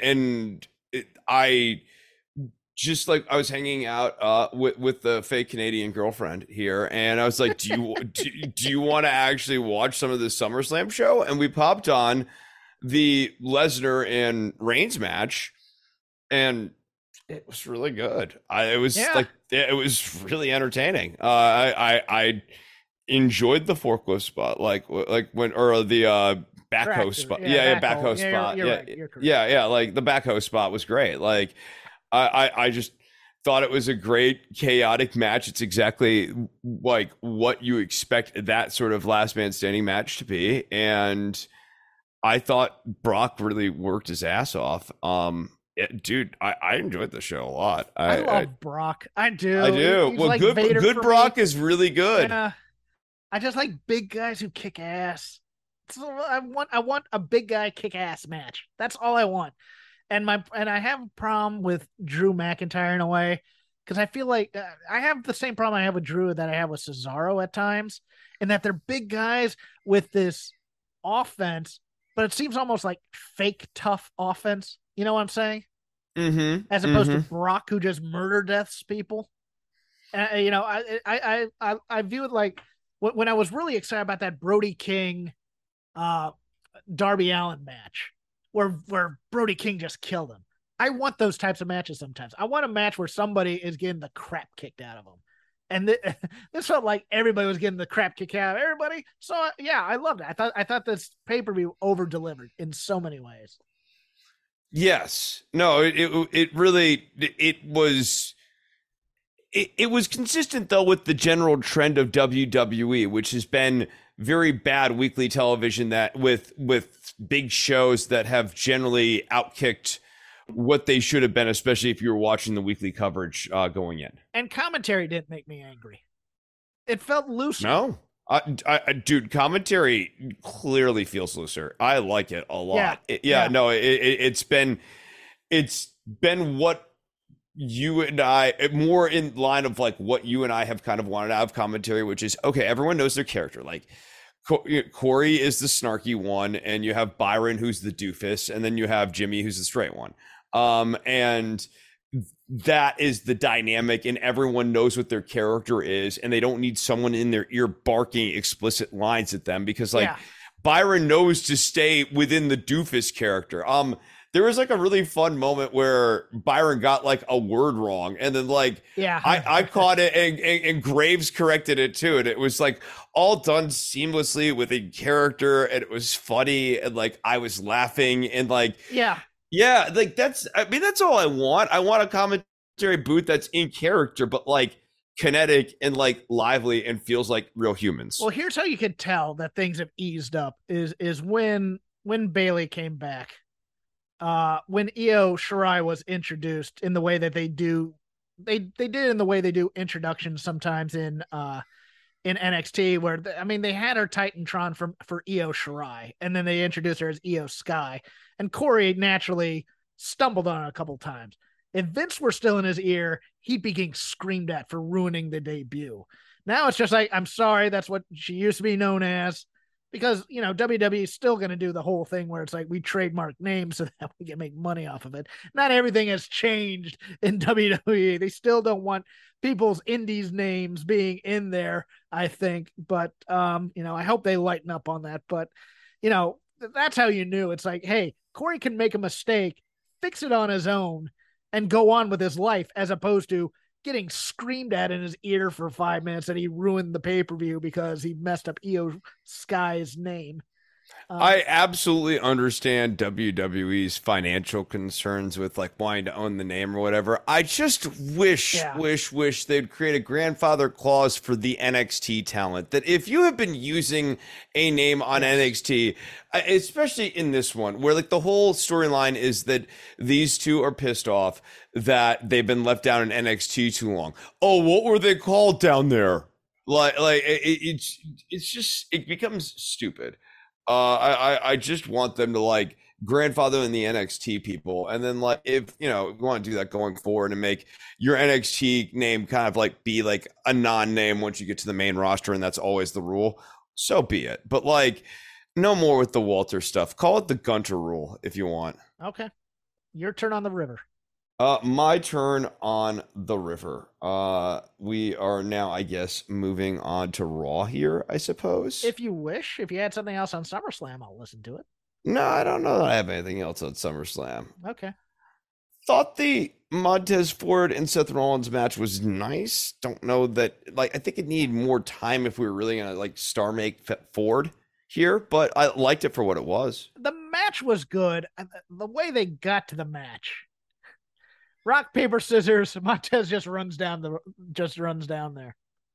I was hanging out with the fake Canadian girlfriend here, and I was like, do you want to actually watch some of the SummerSlam show? And we popped on the Lesnar and Reigns match, and it was really good. It was really entertaining. I enjoyed the forklift spot, like the backhoe spot. Backhoe spot. You're right. You're correct. Yeah. Like the backhoe spot was great. Like I just thought it was a great chaotic match. It's exactly like what you expect that sort of last man standing match to be. And I thought Brock really worked his ass off. Dude, I enjoyed the show a lot. I love Brock. I do. He's well, like good Brock me. Is really good. Yeah. I just like big guys who kick ass. So I want a big guy kick ass match. That's all I want. And I have a problem with Drew McIntyre in a way, because I feel like I have the same problem I have with Drew that I have with Cesaro at times, in that they're big guys with this offense, but it seems almost like fake tough offense. You know what I'm saying? As opposed to Brock, who just murder deaths people. I view it like when I was really excited about that Brody King, Darby Allin match, where Brody King just killed him. I want those types of matches sometimes. I want a match where somebody is getting the crap kicked out of them. And this felt like everybody was getting the crap kicked out of everybody. So yeah, I loved it. I thought this pay-per-view over-delivered in so many ways. Yes. No, it was consistent though with the general trend of WWE, which has been very bad weekly television that with big shows that have generally outkicked what they should have been, especially if you were watching the weekly coverage going in. And commentary didn't make me angry. It felt looser. No. Dude, commentary clearly feels looser. I like it a lot. No, it's been what you and I, more in line of like what you and I have kind of wanted out of commentary, which is, okay, everyone knows their character. Like Corey is the snarky one, and you have Byron, who's the doofus, and then you have Jimmy, who's the straight one. And that is the dynamic, and everyone knows what their character is, and they don't need someone in their ear barking explicit lines at them, because Byron knows to stay within the doofus character. There was like a really fun moment where Byron got like a word wrong, and then I caught it, and Graves corrected it too, and it was like all done seamlessly within character, and it was funny, and like I was laughing, and like that's all I want. I want a commentary booth that's in character, but like kinetic and like lively and feels like real humans. Well, here's how you can tell that things have eased up is when Bayley came back. When Io Shirai was introduced in the way that they do, they did in the way they do introductions sometimes in NXT, where they had her Titantron for Io Shirai, and then they introduced her as Io Sky, and Corey naturally stumbled on it a couple times. If Vince were still in his ear, he'd be getting screamed at for ruining the debut. Now it's just like, I'm sorry, that's what she used to be known as. Because, WWE is still going to do the whole thing where it's like we trademark names so that we can make money off of it. Not everything has changed in WWE. They still don't want people's indies names being in there, I think. But, I hope they lighten up on that. But, that's how you knew. It's like, hey, Corey can make a mistake, fix it on his own, and go on with his life, as opposed to getting screamed at in his ear for 5 minutes that he ruined the pay-per-view because he messed up Io Sky's name. I absolutely understand WWE's financial concerns with like wanting to own the name or whatever. I just wish they'd create a grandfather clause for the NXT talent, that if you have been using a name on NXT, especially in this one, where like the whole storyline is that these two are pissed off that they've been left down in NXT too long. Oh, what were they called down there? It's just, it becomes stupid. I just want them to like grandfather in the NXT people, and then like if you want to do that going forward and make your NXT name kind of like be like a non-name once you get to the main roster, and that's always the rule, so be it. But like no more with the Walter stuff. Call it the Gunter rule if you want. Okay, your turn on the river. My turn on the river. We are now, I guess, moving on to Raw here, I suppose. If you wish. If you had something else on SummerSlam, I'll listen to it. No, I don't know that I have anything else on SummerSlam. Okay. Thought the Montez Ford and Seth Rollins match was nice. Don't know that, like, I think it needed more time if we were really going to, like, star make Ford here, but I liked it for what it was. The match was good. The way they got to the match. Rock, paper, scissors. Montez just runs down there.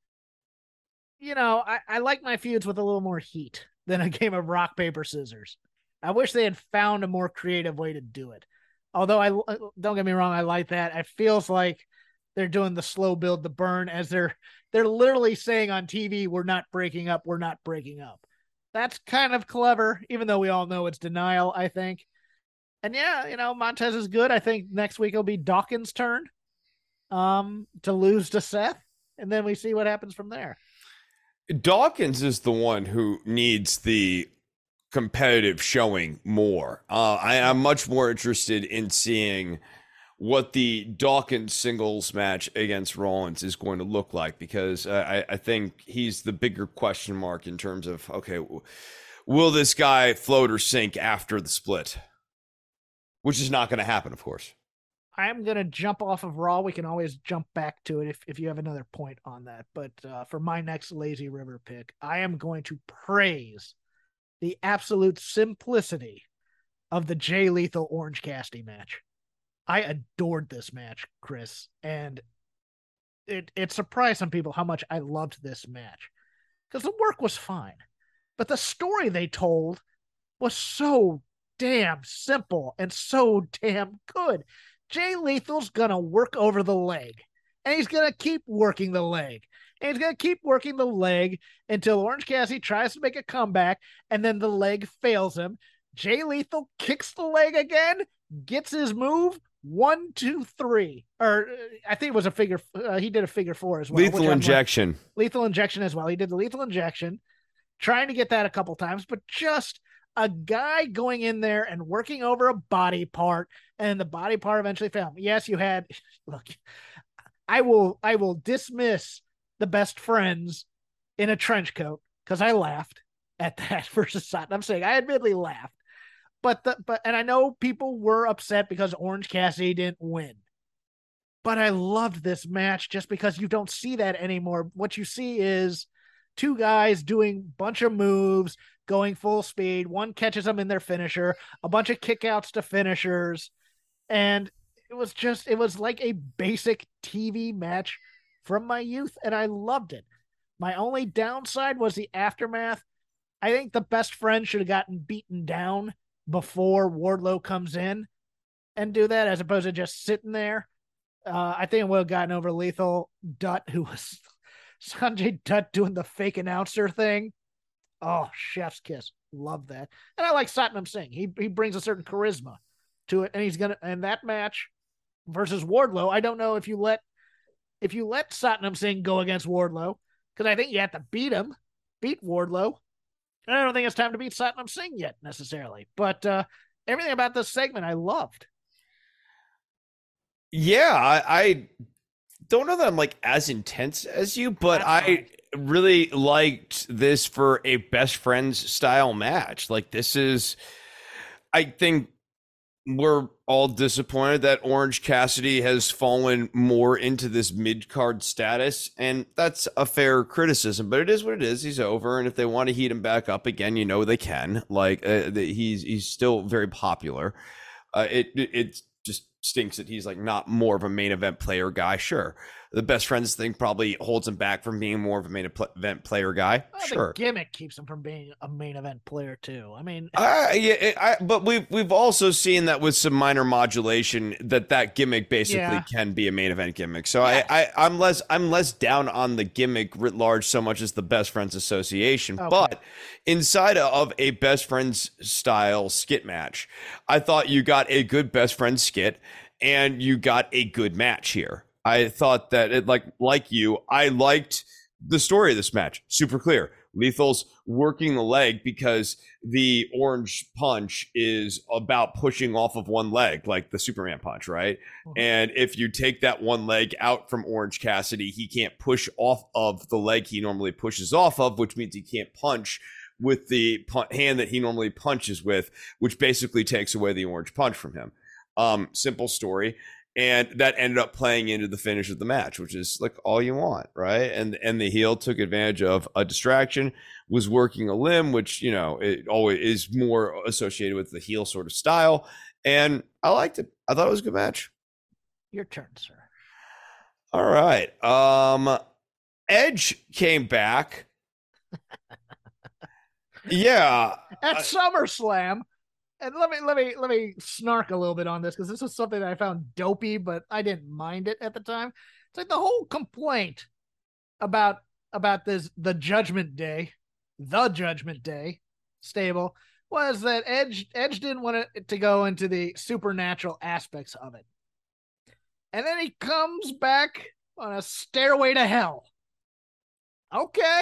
I like my feuds with a little more heat than a game of rock, paper, scissors. I wish they had found a more creative way to do it. Although don't get me wrong, I like that. It feels like they're doing the slow build, the burn, as they're literally saying on TV, "We're not breaking up. We're not breaking up." That's kind of clever, even though we all know it's denial, I think. And yeah, Montez is good. I think next week it'll be Dawkins' turn to lose to Seth, and then we see what happens from there. Dawkins is the one who needs the competitive showing more. I'm much more interested in seeing what the Dawkins singles match against Rollins is going to look like, because I think he's the bigger question mark in terms of, okay, will this guy float or sink after the split? Which is not going to happen, of course. I'm going to jump off of Raw. We can always jump back to it if you have another point on that. But for my next Lazy River pick, I am going to praise the absolute simplicity of the Jay Lethal Orange Cassidy match. I adored this match, Chris, and it surprised some people how much I loved this match, because the work was fine, but the story they told was so damn simple and so damn good. Jay Lethal's gonna work over the leg, and he's gonna keep working the leg, and he's gonna keep working the leg until Orange Cassidy tries to make a comeback, and then the leg fails him. Jay Lethal kicks the leg again, gets his move, 1, 2, 3, or I think it was a figure. He did a figure 4 as well. Lethal injection. Lethal injection as well. He did the lethal injection, trying to get that a couple times, but just a guy going in there and working over a body part, and the body part eventually failed. Yes, you had. Look, I will dismiss the Best Friends in a trench coat because I laughed at that versus Sutton. I'm saying I admittedly laughed, but I know people were upset because Orange Cassidy didn't win. But I loved this match just because you don't see that anymore. What you see is two guys doing a bunch of moves, going full speed. One catches them in their finisher, a bunch of kickouts to finishers. And it was like a basic TV match from my youth, and I loved it. My only downside was the aftermath. I think the Best Friend should have gotten beaten down before Wardlow comes in and do that, as opposed to just sitting there. I think it would have gotten over Lethal Dutt, who was Sanjay Dutt doing the fake announcer thing. Oh, chef's kiss. Love that. And I like Satnam Singh. He brings a certain charisma to it, and and that match versus Wardlow, I don't know if you let Satnam Singh go against Wardlow, because I think you have to beat Wardlow. And I don't think it's time to beat Satnam Singh yet necessarily. But everything about this segment I loved. Yeah, I don't know that I'm like as intense as you, but I really liked this for a Best Friends style match. Like, this is, I think, we're all disappointed that Orange Cassidy has fallen more into this mid-card status, and that's a fair criticism, but it is what it is. He's over, and if they want to heat him back up again, they can. Like, he's still very popular. It just stinks that he's like not more of a main event player guy. Sure, the best friends thing probably holds him back from being more of a main event player guy. Sure, the gimmick keeps him from being a main event player too. I mean, but we've also seen that with some minor modulation that gimmick basically can be a main event gimmick. So I'm less down on the gimmick writ large so much as the best friends association. Okay. But inside of a best friends style skit match, I thought you got a good best friends skit and you got a good match here. I thought that I liked the story of this match. Super clear. Lethal's working the leg because the orange punch is about pushing off of one leg, like the Superman punch, right? Mm-hmm. And if you take that one leg out from Orange Cassidy, he can't push off of the leg he normally pushes off of, which means he can't punch with the hand that he normally punches with, which basically takes away the orange punch from him. Simple story. And that ended up playing into the finish of the match, which is like all you want, right? And the heel took advantage of a distraction, was working a limb, which, it always is more associated with the heel sort of style. And I liked it. I thought it was a good match. Your turn, sir. All right. Edge came back. Yeah. At SummerSlam. And let me snark a little bit on this because this was something that I found dopey, but I didn't mind it at the time. It's like the whole complaint about the Judgment Day stable was that Edge didn't want it to go into the supernatural aspects of it, and then he comes back on a stairway to hell. Okay.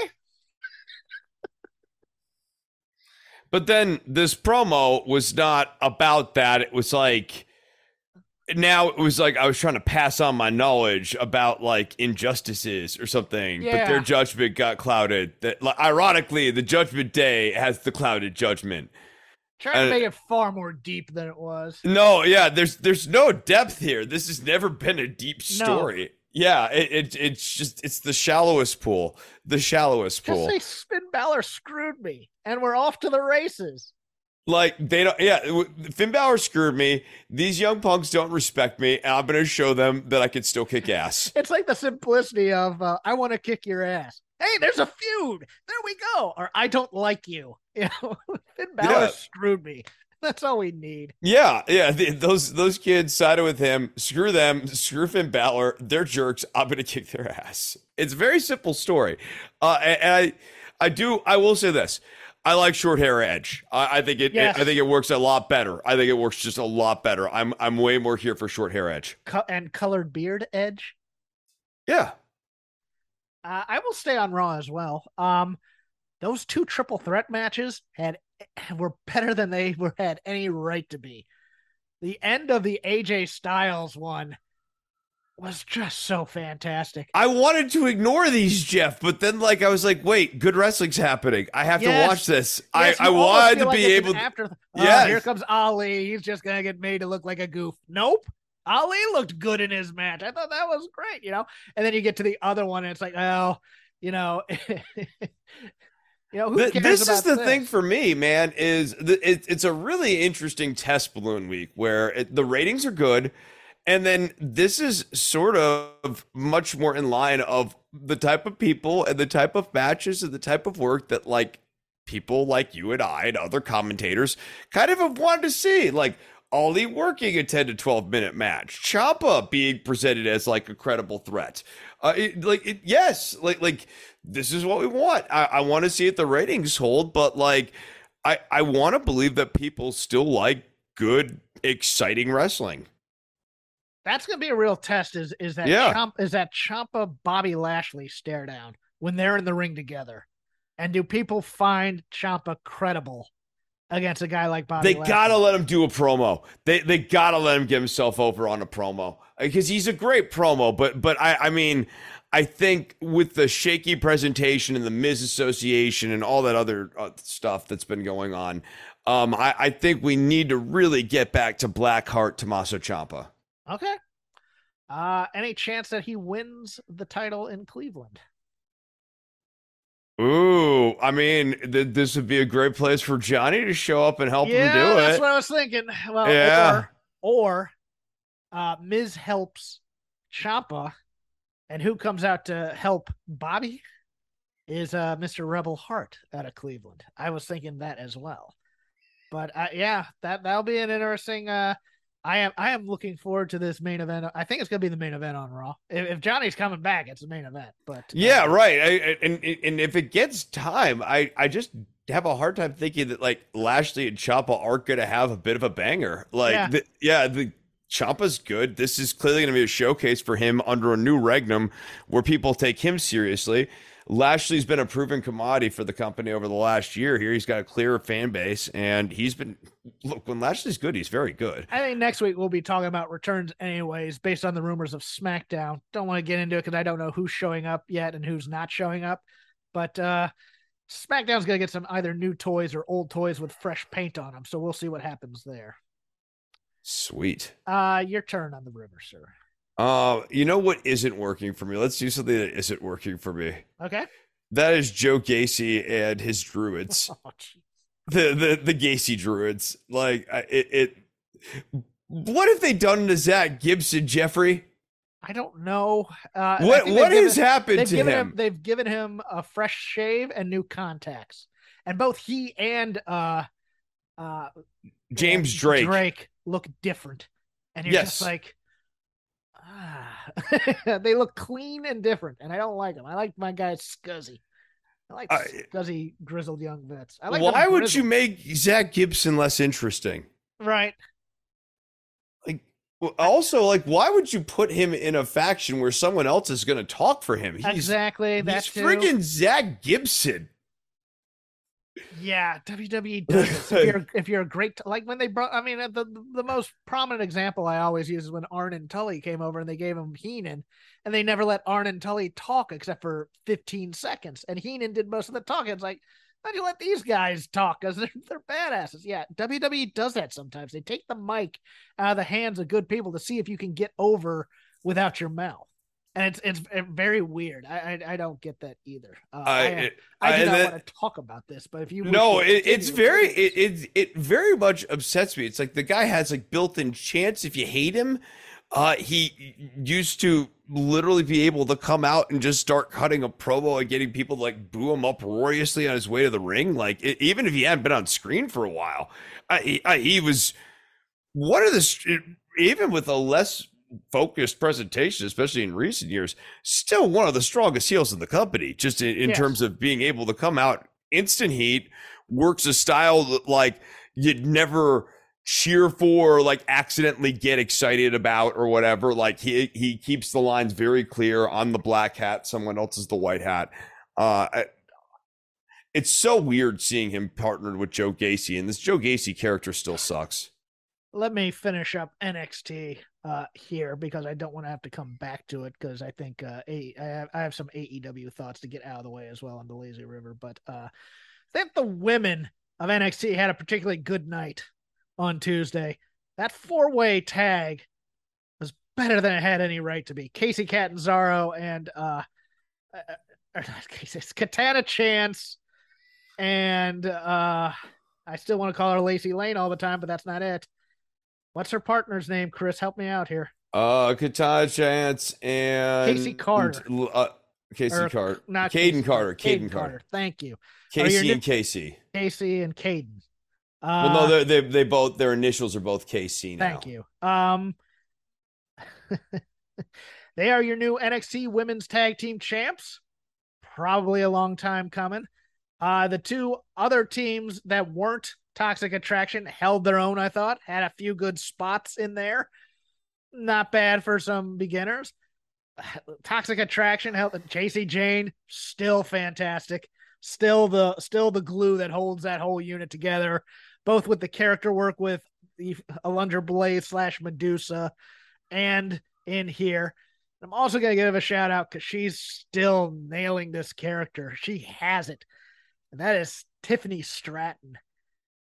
But then this promo was not about that. It was like, now it was like I was trying to pass on my knowledge about like injustices or something, but their judgment got clouded. That, ironically, the Judgment Day has the clouded judgment. Trying to make it far more deep than it was. No, there's no depth here. This has never been a deep story. No. Yeah, it's the shallowest pool. Just say Finn Balor screwed me, and we're off to the races. Like, they don't. Yeah, Finn Balor screwed me. These young punks don't respect me, and I'm gonna show them that I can still kick ass. It's like the simplicity of I want to kick your ass. Hey, there's a feud. There we go. Or I don't like you. Finn Balor screwed me. That's all we need. Yeah. Those kids sided with him. Screw them. Screw Finn Balor. They're jerks. I'm gonna kick their ass. It's a very simple story. And I will say this. I like short hair Edge. I think it works a lot better. I think it works just a lot better. I'm way more here for short hair Edge. And colored beard Edge. Yeah. I will stay on Raw as well. Those two triple threat matches were better than they had any right to be. The end of the AJ Styles one was just so fantastic. I wanted to ignore these, Jeff, but then I was like, wait, good wrestling's happening. I have to watch this. Yes, I wanted to be able to. Here comes Ali. He's just going to get made to look like a goof. Nope. Ali looked good in his match. I thought that was great, And then you get to the other one and it's like, oh, who cares this is the this? thing for me, man, is it's a really interesting test balloon week where the ratings are good. And then this is sort of much more in line of the type of people and the type of matches and the type of work that people like you and I and other commentators kind of have wanted to see. Like Ali working a 10 to 12 minute match, Ciampa being presented as a credible threat. Yes, this is what we want. I want to see if the ratings hold, but I want to believe that people still like good, exciting wrestling. That's gonna be a real test. Is that Ciampa Bobby Lashley stare down when they're in the ring together, and do people find Ciampa credible against a guy like Bobby Lashley? They gotta let him do a promo. They gotta let him get himself over on a promo because he's a great promo. But I mean, I think with the shaky presentation and the Miz association and all that other stuff that's been going on, I think we need to really get back to Blackheart Tommaso Ciampa. Okay. Any chance that he wins the title in Cleveland? Ooh, I mean, this would be a great place for Johnny to show up and help him do it. That's what I was thinking. Well, yeah. Or Miz helps Ciampa, and who comes out to help Bobby is Mr. Rebel Hart out of Cleveland. I was thinking that as well. But that'll be an interesting. I am looking forward to this main event. I think it's going to be the main event on Raw. If Johnny's coming back, it's the main event. But yeah, right. And if it gets time, I just have a hard time thinking that like Lashley and Ciampa aren't going to have a bit of a banger. Like, the Ciampa's good. This is clearly going to be a showcase for him under a new regnum where people take him seriously. Lashley's been a proven commodity for the company over the last year here. He's got a clear fan base, and when Lashley's good, he's very good. I think next week we'll be talking about returns anyways, based on the rumors of SmackDown. Don't want to get into it because I don't know who's showing up yet and who's not showing up. But SmackDown's going to get some either new toys or old toys with fresh paint on them. So we'll see what happens there. Sweet. Your turn on the river, sir. You know what isn't working for me? Let's do something that isn't working for me. Okay. That is Joe Gacy and his druids. the Gacy druids. Like what have they done to Zach Gibson, Jeffrey? I don't know. What has happened to him? They've given him a fresh shave and new contacts. And both he and James Drake look different. And you're just like, they look clean and different, and I don't like them. I like my guy Scuzzy. I like Scuzzy grizzled young vets. Why would you make Zach Gibson less interesting? Right. Like, also, like, why would you put him in a faction where someone else is going to talk for him? Exactly. That's friggin' Zach Gibson. Yeah, WWE does this. If you're a great, like when they brought, I mean, the most prominent example I always use is when Arn and Tully came over and they gave him Heenan, and they never let Arn and Tully talk except for 15 seconds, and Heenan did most of the talking. It's like, why do you let these guys talk? Because they're badasses. Yeah, WWE does that sometimes. They take the mic out of the hands of good people to see if you can get over without your mouth. And it's very weird. I don't get that either. I do not want to talk about this, but if you it very much upsets me. It's like the guy has like built-in chance if you hate him. He used to literally be able to come out and just start cutting a promo and getting people to like boo him uproariously on his way to the ring. Like even if he hadn't been on screen for a while, he was one of the even with a less focused presentation, especially in recent years, still one of the strongest heels in the company, just in terms of being able to come out instant heat, works a style that like you'd never cheer for or like accidentally get excited about or whatever. Like he keeps the lines very clear. I'm the black hat, someone else is the white hat. It's so weird seeing him partnered with Joe Gacy, and this Joe Gacy character still sucks. Let me finish up NXT here because I don't want to have to come back to it because I think I have some AEW thoughts to get out of the way as well on the Lazy River. But I think the women of NXT had a particularly good night on Tuesday. That 4-way tag was better than it had any right to be. Casey Catanzaro and Katana Chance and I still want to call her Lacey Lane all the time, but that's not it. What's her partner's name, Chris? Help me out here. Katana Chance and Casey Carter. Caden Carter. Caden Carter. Thank you. Casey and Casey. Casey and Caden. Well, no, they both, their initials are both KC now. Thank you. They are your new NXT Women's Tag Team Champs. Probably a long time coming. The two other teams that weren't Toxic Attraction held their own, I thought. Had a few good spots in there. Not bad for some beginners. Toxic Attraction held JC Jane, still fantastic. Still the glue that holds that whole unit together, both with the character work with the Alundra Blaze / Medusa and in here. I'm also going to give a shout out because she's still nailing this character. She has it. And that is Tiffany Stratton.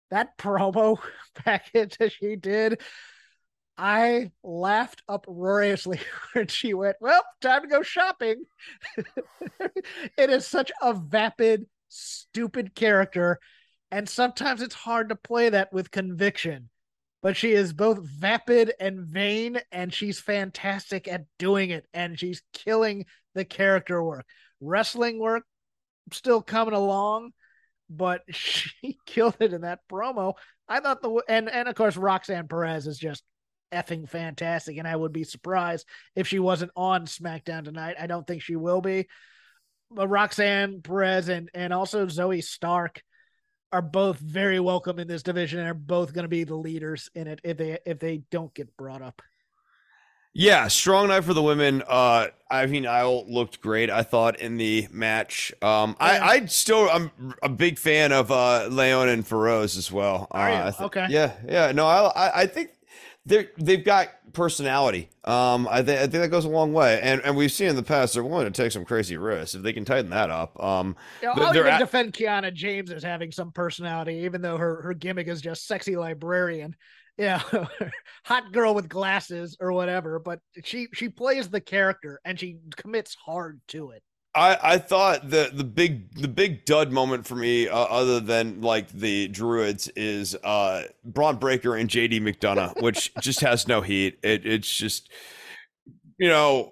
that promo package that she did, I laughed uproariously when she went, well, time to go shopping. It is such a vapid, stupid character. And sometimes it's hard to play that with conviction. But she is both vapid and vain, and she's fantastic at doing it. And she's killing the character work. Wrestling work, still coming along, but she killed it in that promo. I thought and of course Roxanne Perez is just effing fantastic, and I would be surprised if she wasn't on SmackDown tonight. I don't think she will be, but Roxanne Perez and also Zoe Stark are both very welcome in this division and are both going to be the leaders in it if they don't get brought up. Yeah, strong night for the women. Ivy Nile looked great, I thought, in the match. I'm a big fan of Leon and Feroz as well. Are you? Okay. Yeah. No, I think they've got personality. I think that goes a long way, and we've seen in the past they're willing to take some crazy risks if they can tighten that up. I'll even defend Kiana James as having some personality, even though her gimmick is just sexy librarian. Yeah, hot girl with glasses or whatever, but she plays the character and she commits hard to it. I thought the big dud moment for me, other than like the Druids, is Braun Breaker and JD McDonough, which just has no heat. It's just, he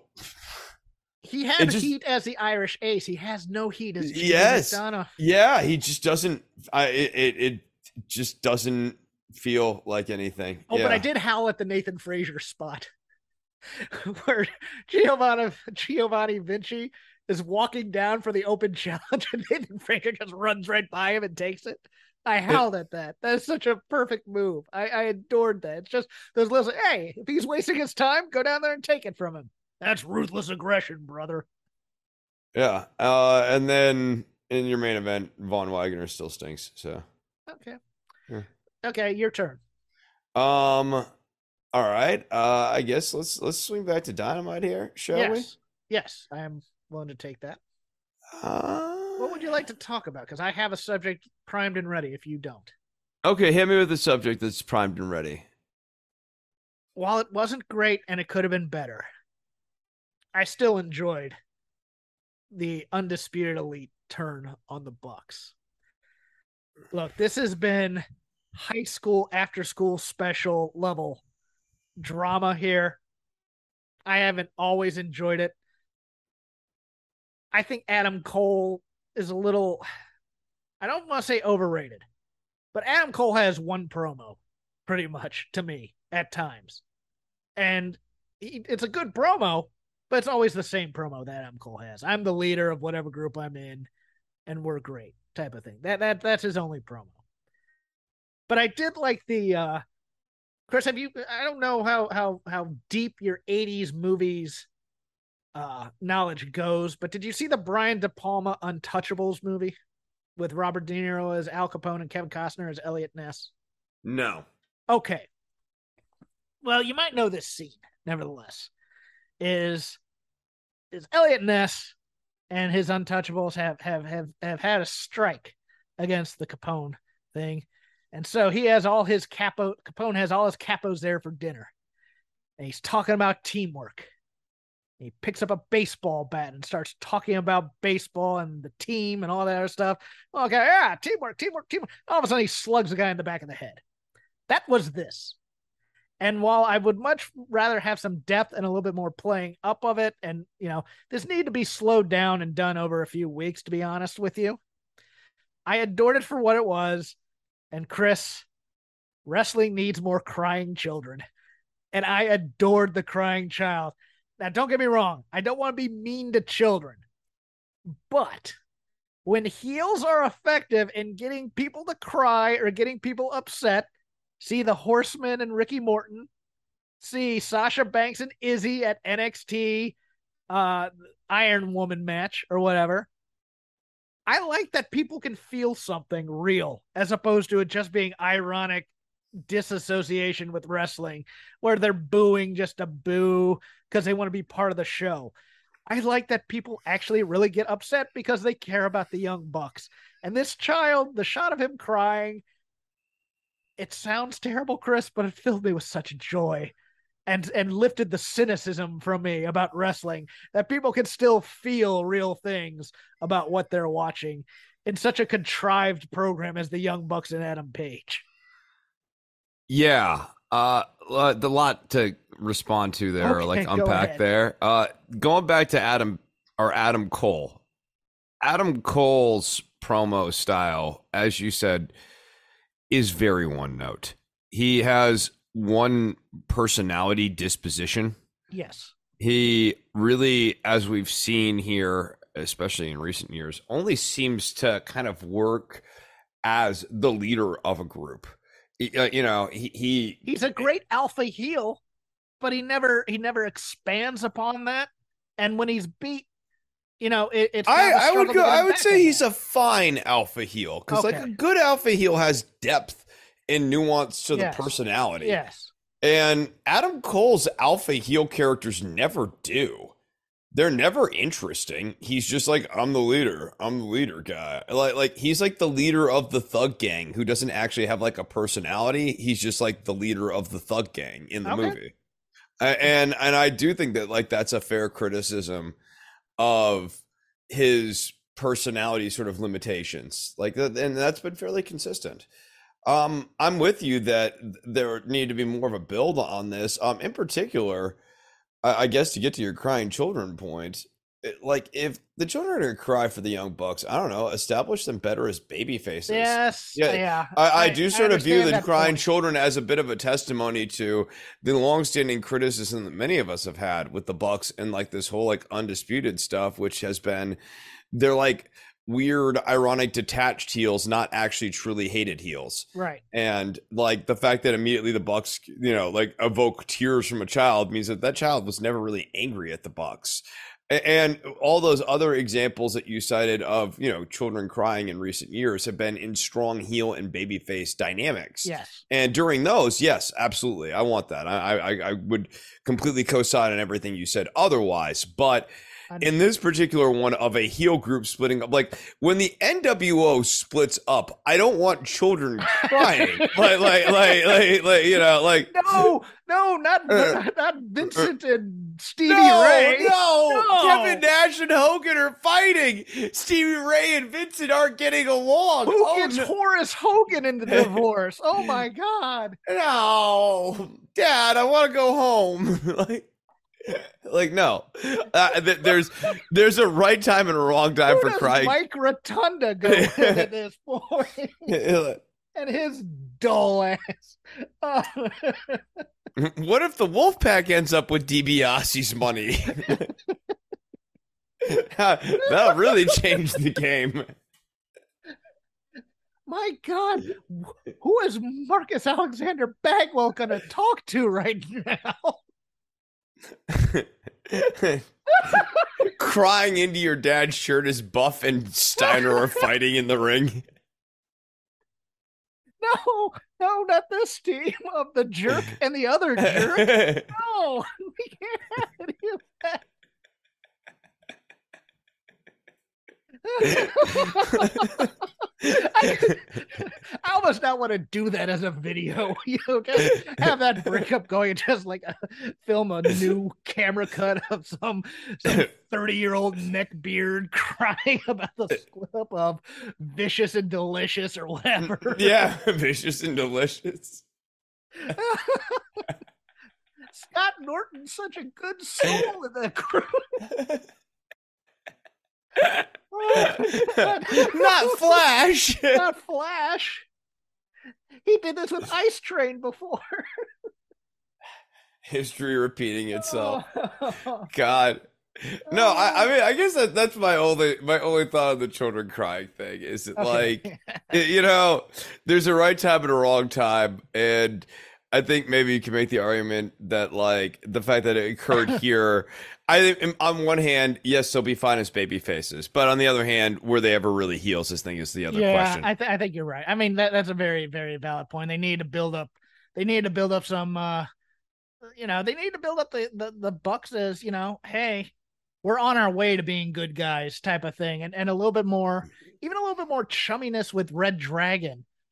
had heat as the Irish Ace. He has no heat as JD McDonough. Yeah, he just doesn't. It just doesn't feel like anything. Oh, yeah. But I did howl at the Nathan Frazier spot where Giovanni Vinci is walking down for the open challenge and Nathan Frazier just runs right by him and takes it. I howled at that. That's such a perfect move. I adored that. It's just those little, hey, if he's wasting his time, go down there and take it from him. That's ruthless aggression, brother. Yeah. And then in your main event, Von Wagner still stinks. So okay. Yeah. Okay, your turn. All right. I guess let's swing back to Dynamite here, shall we? Yes, I am willing to take that. What would you like to talk about? Because I have a subject primed and ready if you don't. Okay, hit me with a subject that's primed and ready. While it wasn't great and it could have been better, I still enjoyed the Undisputed Elite turn on the Bucks. Look, this has been high school after school special level drama here. I haven't always enjoyed it. I think Adam Cole is a little, I don't want to say overrated, but Adam Cole has one promo pretty much to me at times. And it's a good promo, but it's always the same promo that Adam Cole has. I'm the leader of whatever group I'm in and we're great type of thing. That's his only promo. But I did like the Chris, I don't know how deep your 80s movies knowledge goes, but did you see the Brian De Palma Untouchables movie with Robert De Niro as Al Capone and Kevin Costner as Elliot Ness? No. Okay. Well, you might know this scene, nevertheless. Is Elliot Ness and his Untouchables have had a strike against the Capone thing. And so he has all his Capone has all his capos there for dinner. And he's talking about teamwork. He picks up a baseball bat and starts talking about baseball and the team and all that other stuff. Okay, yeah, teamwork. All of a sudden, he slugs the guy in the back of the head. That was this. And while I would much rather have some depth and a little bit more playing up of it, and, this needed to be slowed down and done over a few weeks, to be honest with you, I adored it for what it was. And Chris, wrestling needs more crying children. And I adored the crying child. Now, don't get me wrong. I don't want to be mean to children. But when heels are effective in getting people to cry or getting people upset, see the Horsemen and Ricky Morton, see Sasha Banks and Izzy at NXT Iron Woman match or whatever, I like that people can feel something real as opposed to it just being ironic disassociation with wrestling where they're booing just to boo because they want to be part of the show. I like that people actually really get upset because they care about the Young Bucks. And this child, the shot of him crying, it sounds terrible, Chris, but it filled me with such joy and lifted the cynicism from me about wrestling, that people can still feel real things about what they're watching in such a contrived program as the Young Bucks and Adam Page. Yeah. The lot to respond to there, okay, unpack there. Going back to Adam Cole. Adam Cole's promo style, as you said, is very one note. He has one personality disposition. Yes. He really, as we've seen here, especially in recent years, only seems to kind of work as the leader of a group. He's a great alpha heel, but he never expands upon that. And when he's beat, I would say he's a fine alpha heel, because a good alpha heel has depth and nuance to the personality. Yes. And Adam Cole's alpha heel characters never do. They're never interesting. He's just like, I'm the leader guy. Like he's like the leader of the thug gang who doesn't actually have like a personality. He's just like the leader of the thug gang in the movie. And I do think that like that's a fair criticism of his personality sort of limitations. Like, and that's been fairly consistent. I'm with you that there need to be more of a build on this. In particular, I guess to get to your crying children point, like if the children are going to cry for the Young Bucks, I don't know, establish them better as baby faces. Yes. Yeah. I do sort of view the crying children as a bit of a testimony to the longstanding criticism that many of us have had with the Bucks and like this whole like undisputed stuff, which has been, they're like weird, ironic, detached heels, not actually truly hated heels. Right. And like the fact that immediately the Bucks, like evoke tears from a child means that child was never really angry at the Bucks. And all those other examples that you cited of, children crying in recent years have been in strong heel and babyface dynamics. Yes. And during those, yes, absolutely. I want that. I would completely co-sign on everything you said otherwise. But in this particular one of a heel group splitting up, like when the NWO splits up, I don't want children crying. Not Vincent and Stevie Ray. No, Kevin Nash and Hogan are fighting. Stevie Ray and Vincent aren't getting along. Who gets Horace Hogan in the divorce? Oh my God. No, Dad, I want to go home. No. There's a right time and a wrong time for crying. Mike Rotunda go at this point? And his dull ass. What if the Wolfpack ends up with DiBiase's money? That'll really change the game. My God, who is Marcus Alexander Bagwell going to talk to right now? Crying into your dad's shirt as Buff and Steiner are fighting in the ring. No, not this team of the Jerk and the other Jerk. No, we can't do that. I almost not want to do that as a video. Just have that breakup going and just like film a new camera cut of some 30-year-old neckbeard crying about the split up of Vicious and Delicious or whatever. Yeah, Vicious and Delicious. Scott Norton's such a good soul in that crew. Not Flash. Not Flash. He did this with Ice Train before. History repeating itself. God. No, I mean, I guess that's my only thought on the children crying thing is that, like, there's a right time and a wrong time, and I think maybe you can make the argument that, like, the fact that it occurred here, I think on one hand, yes, they'll be fine as baby faces, but on the other hand, were they ever really heels? This thing is the other question. I think you're right. I mean, that's a very, very valid point. They need to build up. They need to build up some. They need to build up the Bucks as, hey, we're on our way to being good guys type of thing, and a little bit more, even a little bit more chumminess with Red Dragon.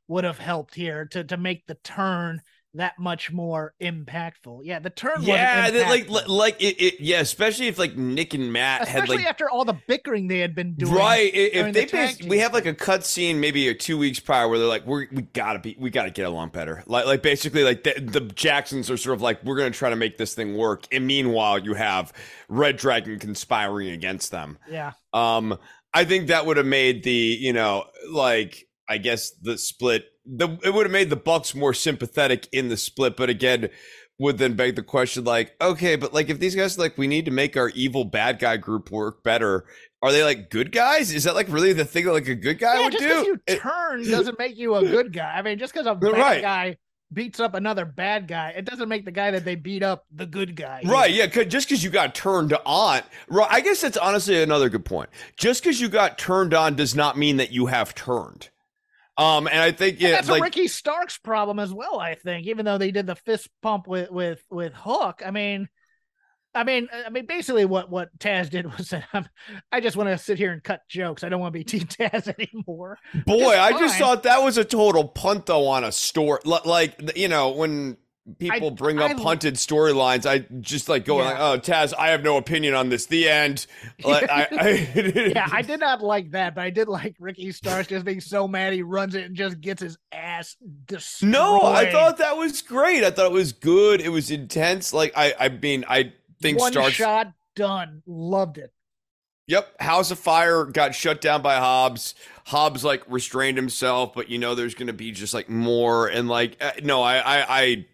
would have helped here to make the turn that much more impactful. Yeah, the turn. Yeah, yeah, especially if like Nick and Matt especially had after all the bickering they had been doing. Right. If they we have like a cut scene maybe 2 weeks prior where they're like, we gotta get along better. Like basically like the Jacksons are sort of like, we're gonna try to make this thing work. And meanwhile, you have Red Dragon conspiring against them. Yeah. I think that would have made the, like I guess the split. It would have made the Bucks more sympathetic in the split, but again, would then beg the question, like, okay, but like if these guys like we need to make our evil bad guy group work better, are they like good guys? Is that like really the thing that like a good guy would do? Just because you turn doesn't make you a good guy. I mean, just because a bad guy beats up another bad guy, it doesn't make the guy that they beat up the good guy. Right, yeah, just because you got turned on. Right, I guess that's honestly another good point. Just because you got turned on does not mean that you have turned. And I think that's like, a Ricky Starks problem as well. I think, even though they did the fist pump with Hook, I mean, basically what Taz did was that I just want to sit here and cut jokes. I don't want to be Team Taz anymore. Boy, I just thought that was a total punt though on a story. Like when people bring up punted storylines, I just like going like, oh, Taz, I have no opinion on this. The end. Like, I did not like that, but I did like Ricky Starks just being so mad he runs it and just gets his ass destroyed. No, I thought that was great. I thought it was good. It was intense. Like I think one Starks shot done. Loved it. Yep, House of Fire got shut down by Hobbs. Hobbs like restrained himself, but there's going to be just like more and like no, I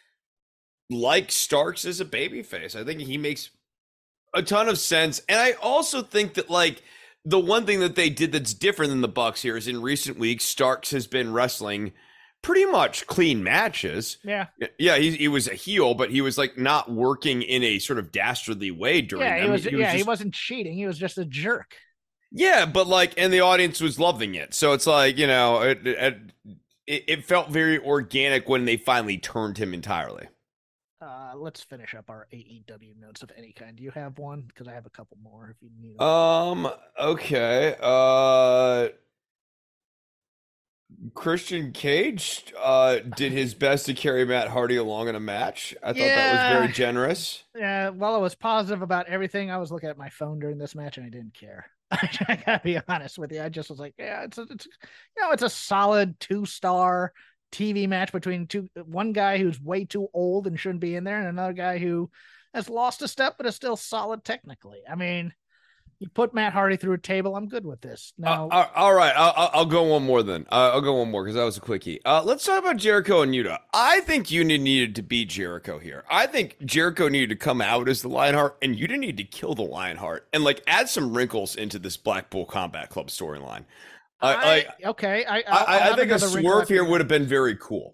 like Starks as a babyface. I think he makes a ton of sense. And I also think that like the one thing that they did that's different than the Bucks here is in recent weeks, Starks has been wrestling pretty much clean matches. Yeah. Yeah, he was a heel, but he was like not working in a sort of dastardly way during them. He wasn't cheating. He was just a jerk. Yeah, but like, and the audience was loving it. So it's like, it felt very organic when they finally turned him entirely. Let's finish up our AEW notes of any kind. Do you have one? Because I have a couple more if you need them. Okay. Christian Cage did his best to carry Matt Hardy along in a match. I thought that was very generous. Yeah, well, I was positive about everything. I was looking at my phone during this match and I didn't care. I gotta be honest with you. I just was like, yeah, it's a solid 2-star TV match between one guy who's way too old and shouldn't be in there and another guy who has lost a step but is still solid technically. I mean, you put Matt Hardy through a table, I'm good with this. Now, all right, I'll go one more then. I'll go one more because that was a quickie. Let's talk about Jericho and Yuta. I think Yuta needed to beat Jericho here. I think Jericho needed to come out as the Lionheart, and Yuta needed to kill the Lionheart and like add some wrinkles into this Blackpool Combat Club storyline. I think a swerve here would have been very cool.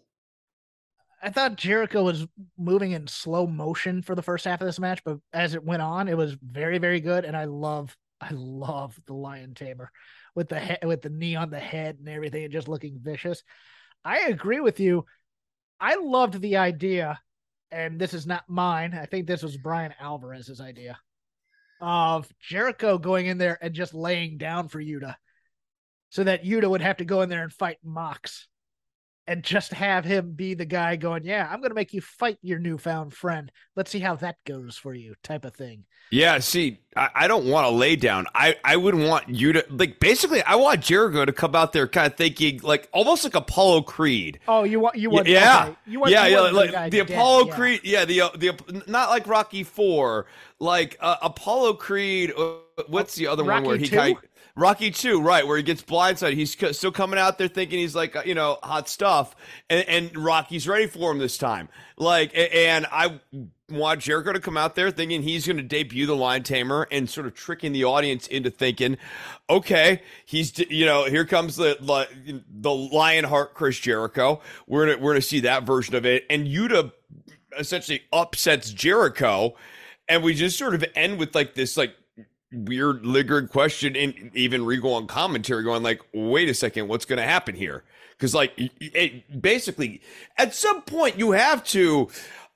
I thought Jericho was moving in slow motion for the first half of this match, but as it went on, it was very, very good. And I love the Lion Tamer with the knee on the head and everything, and just looking vicious. I agree with you. I loved the idea, and this is not mine. I think this was Brian Alvarez's idea of Jericho going in there and just laying down for Yuta, so that Yuta would have to go in there and fight Mox. And just have him be the guy going, yeah, I'm going to make you fight your newfound friend. Let's see how that goes for you, type of thing. Yeah, see, I don't want to lay down. I would want you to, like, basically, I want Jericho to come out there kind of thinking, like, almost like Apollo Creed. Oh, you want, yeah, okay. you want like the Apollo Creed, yeah, the not like Rocky IV, like Apollo Creed. What's the other Rocky one where he kind of. Rocky 2, right, where he gets blindsided. He's still coming out there thinking he's like, hot stuff, and Rocky's ready for him this time. Like, and I want Jericho to come out there thinking he's going to debut the Lion Tamer and sort of tricking the audience into thinking, okay, he's, here comes the Lionheart Chris Jericho. We're gonna see that version of it, and Yuta essentially upsets Jericho, and we just sort of end with like this like weird lingering question, and even Regal on commentary going like, wait a second, what's going to happen here? Because like basically at some point you have to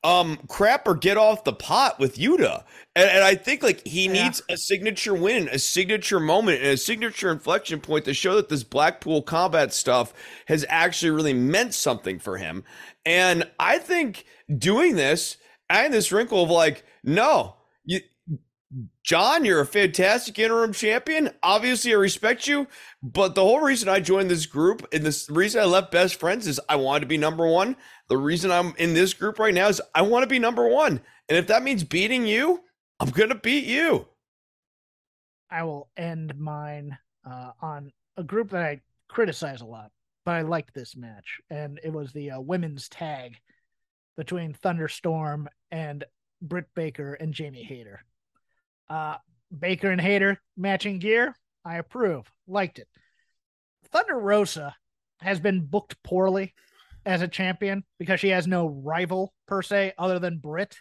crap or get off the pot with Yuta. And I think like he needs a signature win, a signature moment, and a signature inflection point to show that this Blackpool Combat stuff has actually really meant something for him. And I think doing this, adding this wrinkle of like, no, John, you're a fantastic interim champion. Obviously, I respect you. But the whole reason I joined this group and the reason I left Best Friends is I wanted to be number one. The reason I'm in this group right now is I want to be number one. And if that means beating you, I'm going to beat you. I will end mine on a group that I criticize a lot, but I liked this match. And it was the women's tag between Thunderstorm and Britt Baker and Jamie Hayter. Baker and Hayter matching gear, I approve. Liked it. Thunder Rosa has been booked poorly as a champion because she has no rival per se other than Britt.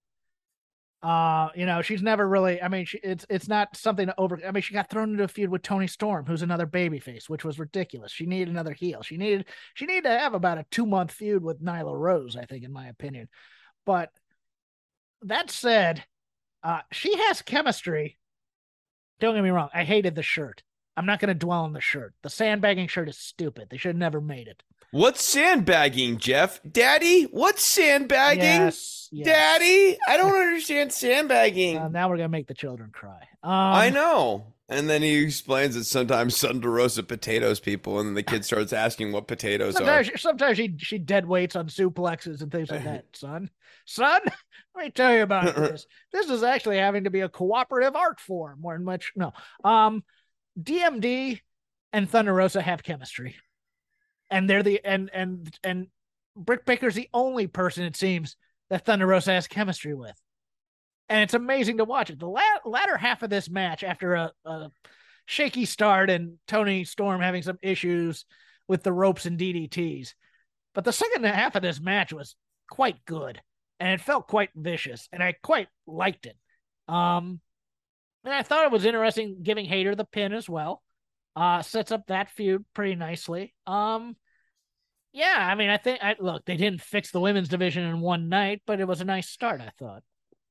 She's never really, I mean, it's not something to over, I mean, she got thrown into a feud with Toni Storm, who's another babyface, which was ridiculous. She needed another heel. She needed to have about a 2-month feud with Nyla Rose, I think, in my opinion. But that said, she has chemistry. Don't get me wrong. I hated the shirt. I'm not going to dwell on the shirt. The sandbagging shirt is stupid. They should have never made it. What's sandbagging, Jeff? Daddy, what's sandbagging? Yes. Daddy, I don't understand sandbagging. Now we're going to make the children cry. I know. And then he explains that sometimes Thunder Rosa potatoes people, and then the kid starts asking what potatoes are. Sometimes she dead weights on suplexes and things like that, son, let me tell you about this. This is actually having to be a cooperative art form more than much. No. DMD and Thunder Rosa have chemistry. And they're and Britt Baker's the only person, it seems, that Thunder Rosa has chemistry with. And it's amazing to watch it. The latter half of this match, after a shaky start and Toni Storm having some issues with the ropes and DDTs. But the second half of this match was quite good. And it felt quite vicious. And I quite liked it. And I thought it was interesting giving Hayter the pin as well. Sets up that feud pretty nicely. Yeah, I mean, look, they didn't fix the women's division in one night, but it was a nice start, I thought.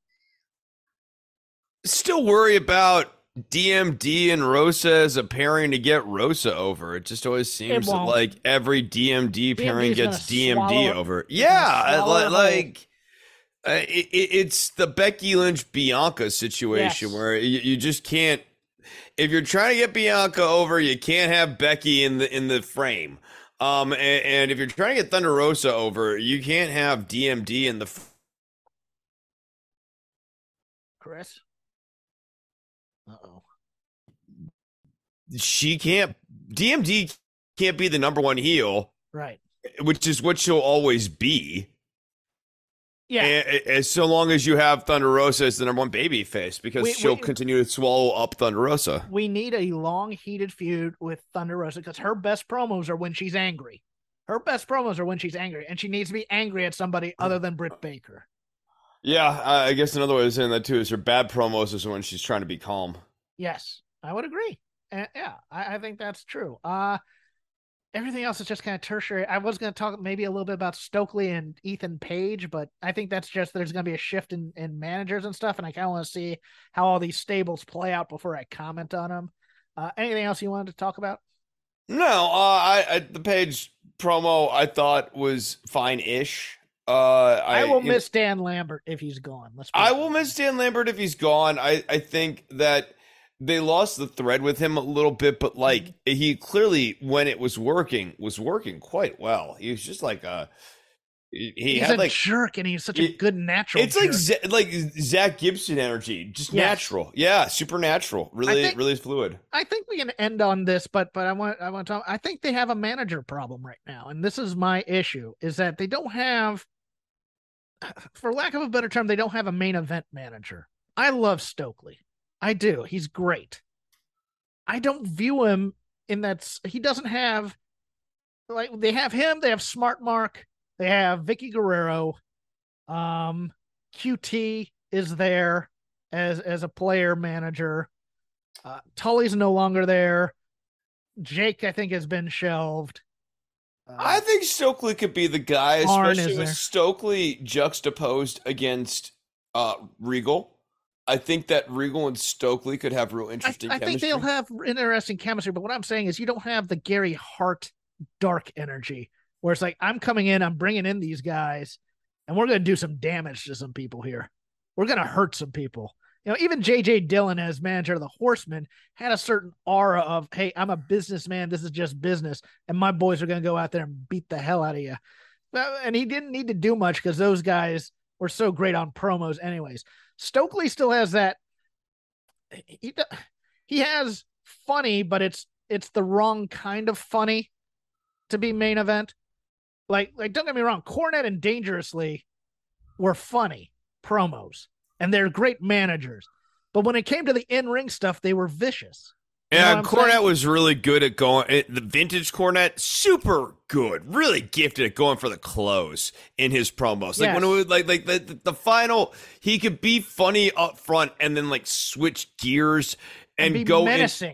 Still worry about DMD and Rosa as a pairing to get Rosa over. It just always seems that like every DMD pairing gets DMD over. Yeah, it's the Becky Lynch Bianca situation where you just can't. If you're trying to get Bianca over, you can't have Becky in the frame. And if you're trying to get Thunder Rosa over, you can't have DMD in the. Chris. Uh-oh. DMD can't be the number one heel. Right. Which is what she'll always be. Yeah. And so long as you have Thunder Rosa as the number one baby face, because she'll continue to swallow up Thunder Rosa. We need a long, heated feud with Thunder Rosa because her best promos are when she's angry. And she needs to be angry at somebody other than Britt Baker. Yeah, I guess another way of saying that too is her bad promos is when she's trying to be calm. Yes, I would agree. Yeah, I think that's true. Everything else is just kind of tertiary. I was going to talk maybe a little bit about Stokely and Ethan Page, but I think that's just there's going to be a shift in managers and stuff, and I kind of want to see how all these stables play out before I comment on them. Anything else you wanted to talk about? No, the Page promo I thought was fine-ish. I will miss Dan Lambert if he's gone. I will miss Dan Lambert if he's gone. I think that they lost the thread with him a little bit, but like he clearly, when it was working quite well. He was just like he's a jerk, and he's such a good natural. It's like Zach Gibson energy, just natural. Yeah, supernatural. Really fluid. I think we can end on this, but I want to talk. I think they have a manager problem right now, and this is my issue: is that they don't have, for lack of a better term, they don't have a main event manager. I love Stokely. I do. He's great. I don't view him in that. He doesn't have, like, they have him. They have Smart Mark. They have Vicky Guerrero. QT is there as a player manager. Tully's no longer there. Jake, I think, has been shelved. I think Stokely could be the guy, especially with Stokely juxtaposed against Regal. I think that Regal and Stokely could have real interesting chemistry. I think they'll have interesting chemistry, but what I'm saying is you don't have the Gary Hart dark energy where it's like, I'm coming in, I'm bringing in these guys, and we're going to do some damage to some people here. We're going to hurt some people. You know, even J.J. Dillon as manager of the Horsemen had a certain aura of, hey, I'm a businessman. This is just business. And my boys are going to go out there and beat the hell out of you. And he didn't need to do much because those guys were so great on promos anyways. Stokely still has that. He has funny, but it's the wrong kind of funny to be main event. Like don't get me wrong, Cornette and Dangerously were funny promos, and they're great managers. But when it came to the in-ring stuff, they were vicious. Yeah, Cornette was really good at going. The vintage Cornette, super good, really gifted at going for the close in his promos. Like when it was like the final, he could be funny up front and then like switch gears and go menacing,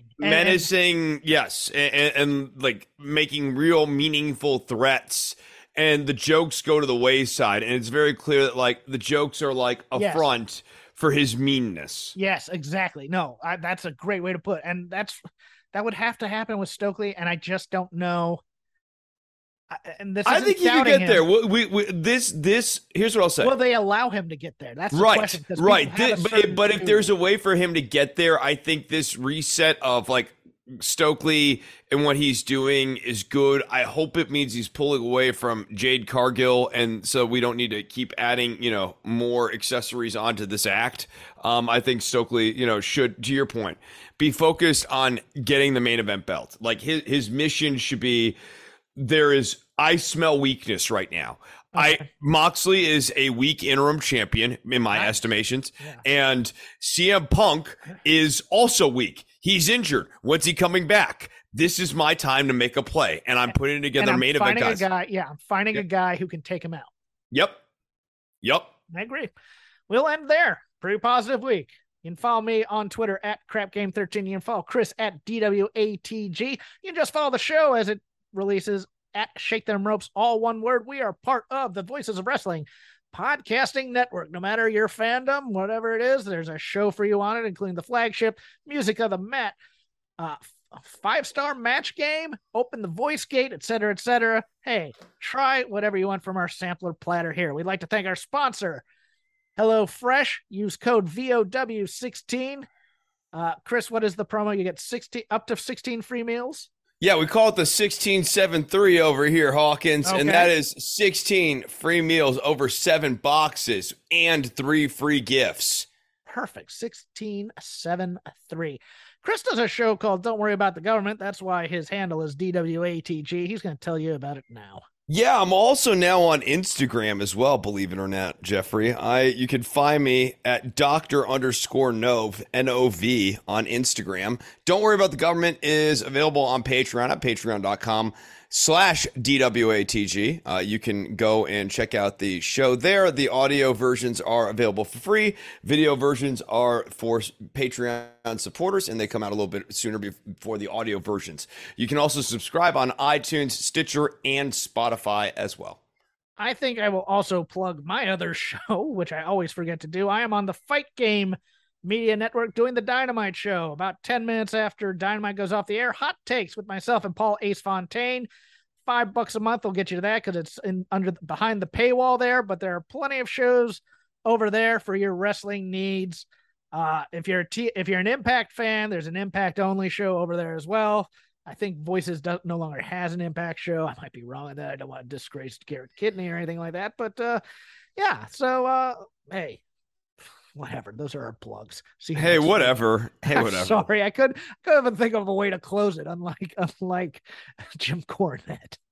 yes, and like making real meaningful threats. And the jokes go to the wayside, and it's very clear that like the jokes are like a front for his meanness. Yes, exactly. No, that's a great way to put it. And that would have to happen with Stokely, and I just don't know. And this, I think he could get there. This here's what I'll say. Will they allow him to get there? That's the question. Right. But if there's a way for him to get there, I think this reset of like Stokely and what he's doing is good. I hope it means he's pulling away from Jade Cargill, and so we don't need to keep adding, more accessories onto this act. I think Stokely, should, to your point, be focused on getting the main event belt. Like his mission should be, I smell weakness right now. Okay. Moxley is a weak interim champion in my estimations, and CM Punk is also weak. He's injured. When's he coming back? This is my time to make a play, and I'm putting together main event guys. I'm finding a guy who can take him out. Yep. I agree. We'll end there. Pretty positive week. You can follow me on Twitter at CrapGame13. You can follow Chris at DWATG. You can just follow the show as it releases at Shake Them Ropes, all one word. We are part of the Voices of Wrestling podcasting network. No matter your fandom, whatever it is, there's a show for you on it, including the flagship Music of the Mat, 5-star match game, Open the Voice Gate, etc., etc. Hey, try whatever you want from our sampler platter here. We'd like to thank our sponsor, HelloFresh. Use code VOW16. Chris, what is the promo? You get up to 16 free meals. Yeah, we call it the 1673 over here, Hawkins, and that is 16 free meals over 7 boxes and 3 free gifts. Perfect. 1673. Chris does a show called Don't Worry About the Government. That's why his handle is DWATG. He's going to tell you about it now. Yeah, I'm also now on Instagram as well, believe it or not, Jeffrey. You can find me at Dr_Nov, N-O-V, on Instagram. Don't Worry About the Government is available on Patreon at patreon.com/DWATG. You can go and check out the show there. The audio versions are available for free. Video versions are for Patreon supporters, and they come out a little bit sooner before the audio versions. You can also subscribe on iTunes, Stitcher, and Spotify as well. I think I will also plug my other show, which I always forget to do. I am on the Fight Game Media Network doing the Dynamite Show. About 10 minutes after Dynamite goes off the air, Hot Takes with myself and Paul Ace Fontaine. $5 a month will get you to that because it's behind the paywall there, but there are plenty of shows over there for your wrestling needs. If you're an Impact fan, there's an Impact only show over there as well. I think Voices no longer has an Impact show. I might be wrong on that. I don't want to disgrace Garrett Kidney or anything like that, but yeah. So hey, whatever. Those are our plugs. Hey, whatever. Sorry, I couldn't even think of a way to close it. Unlike Jim Cornette.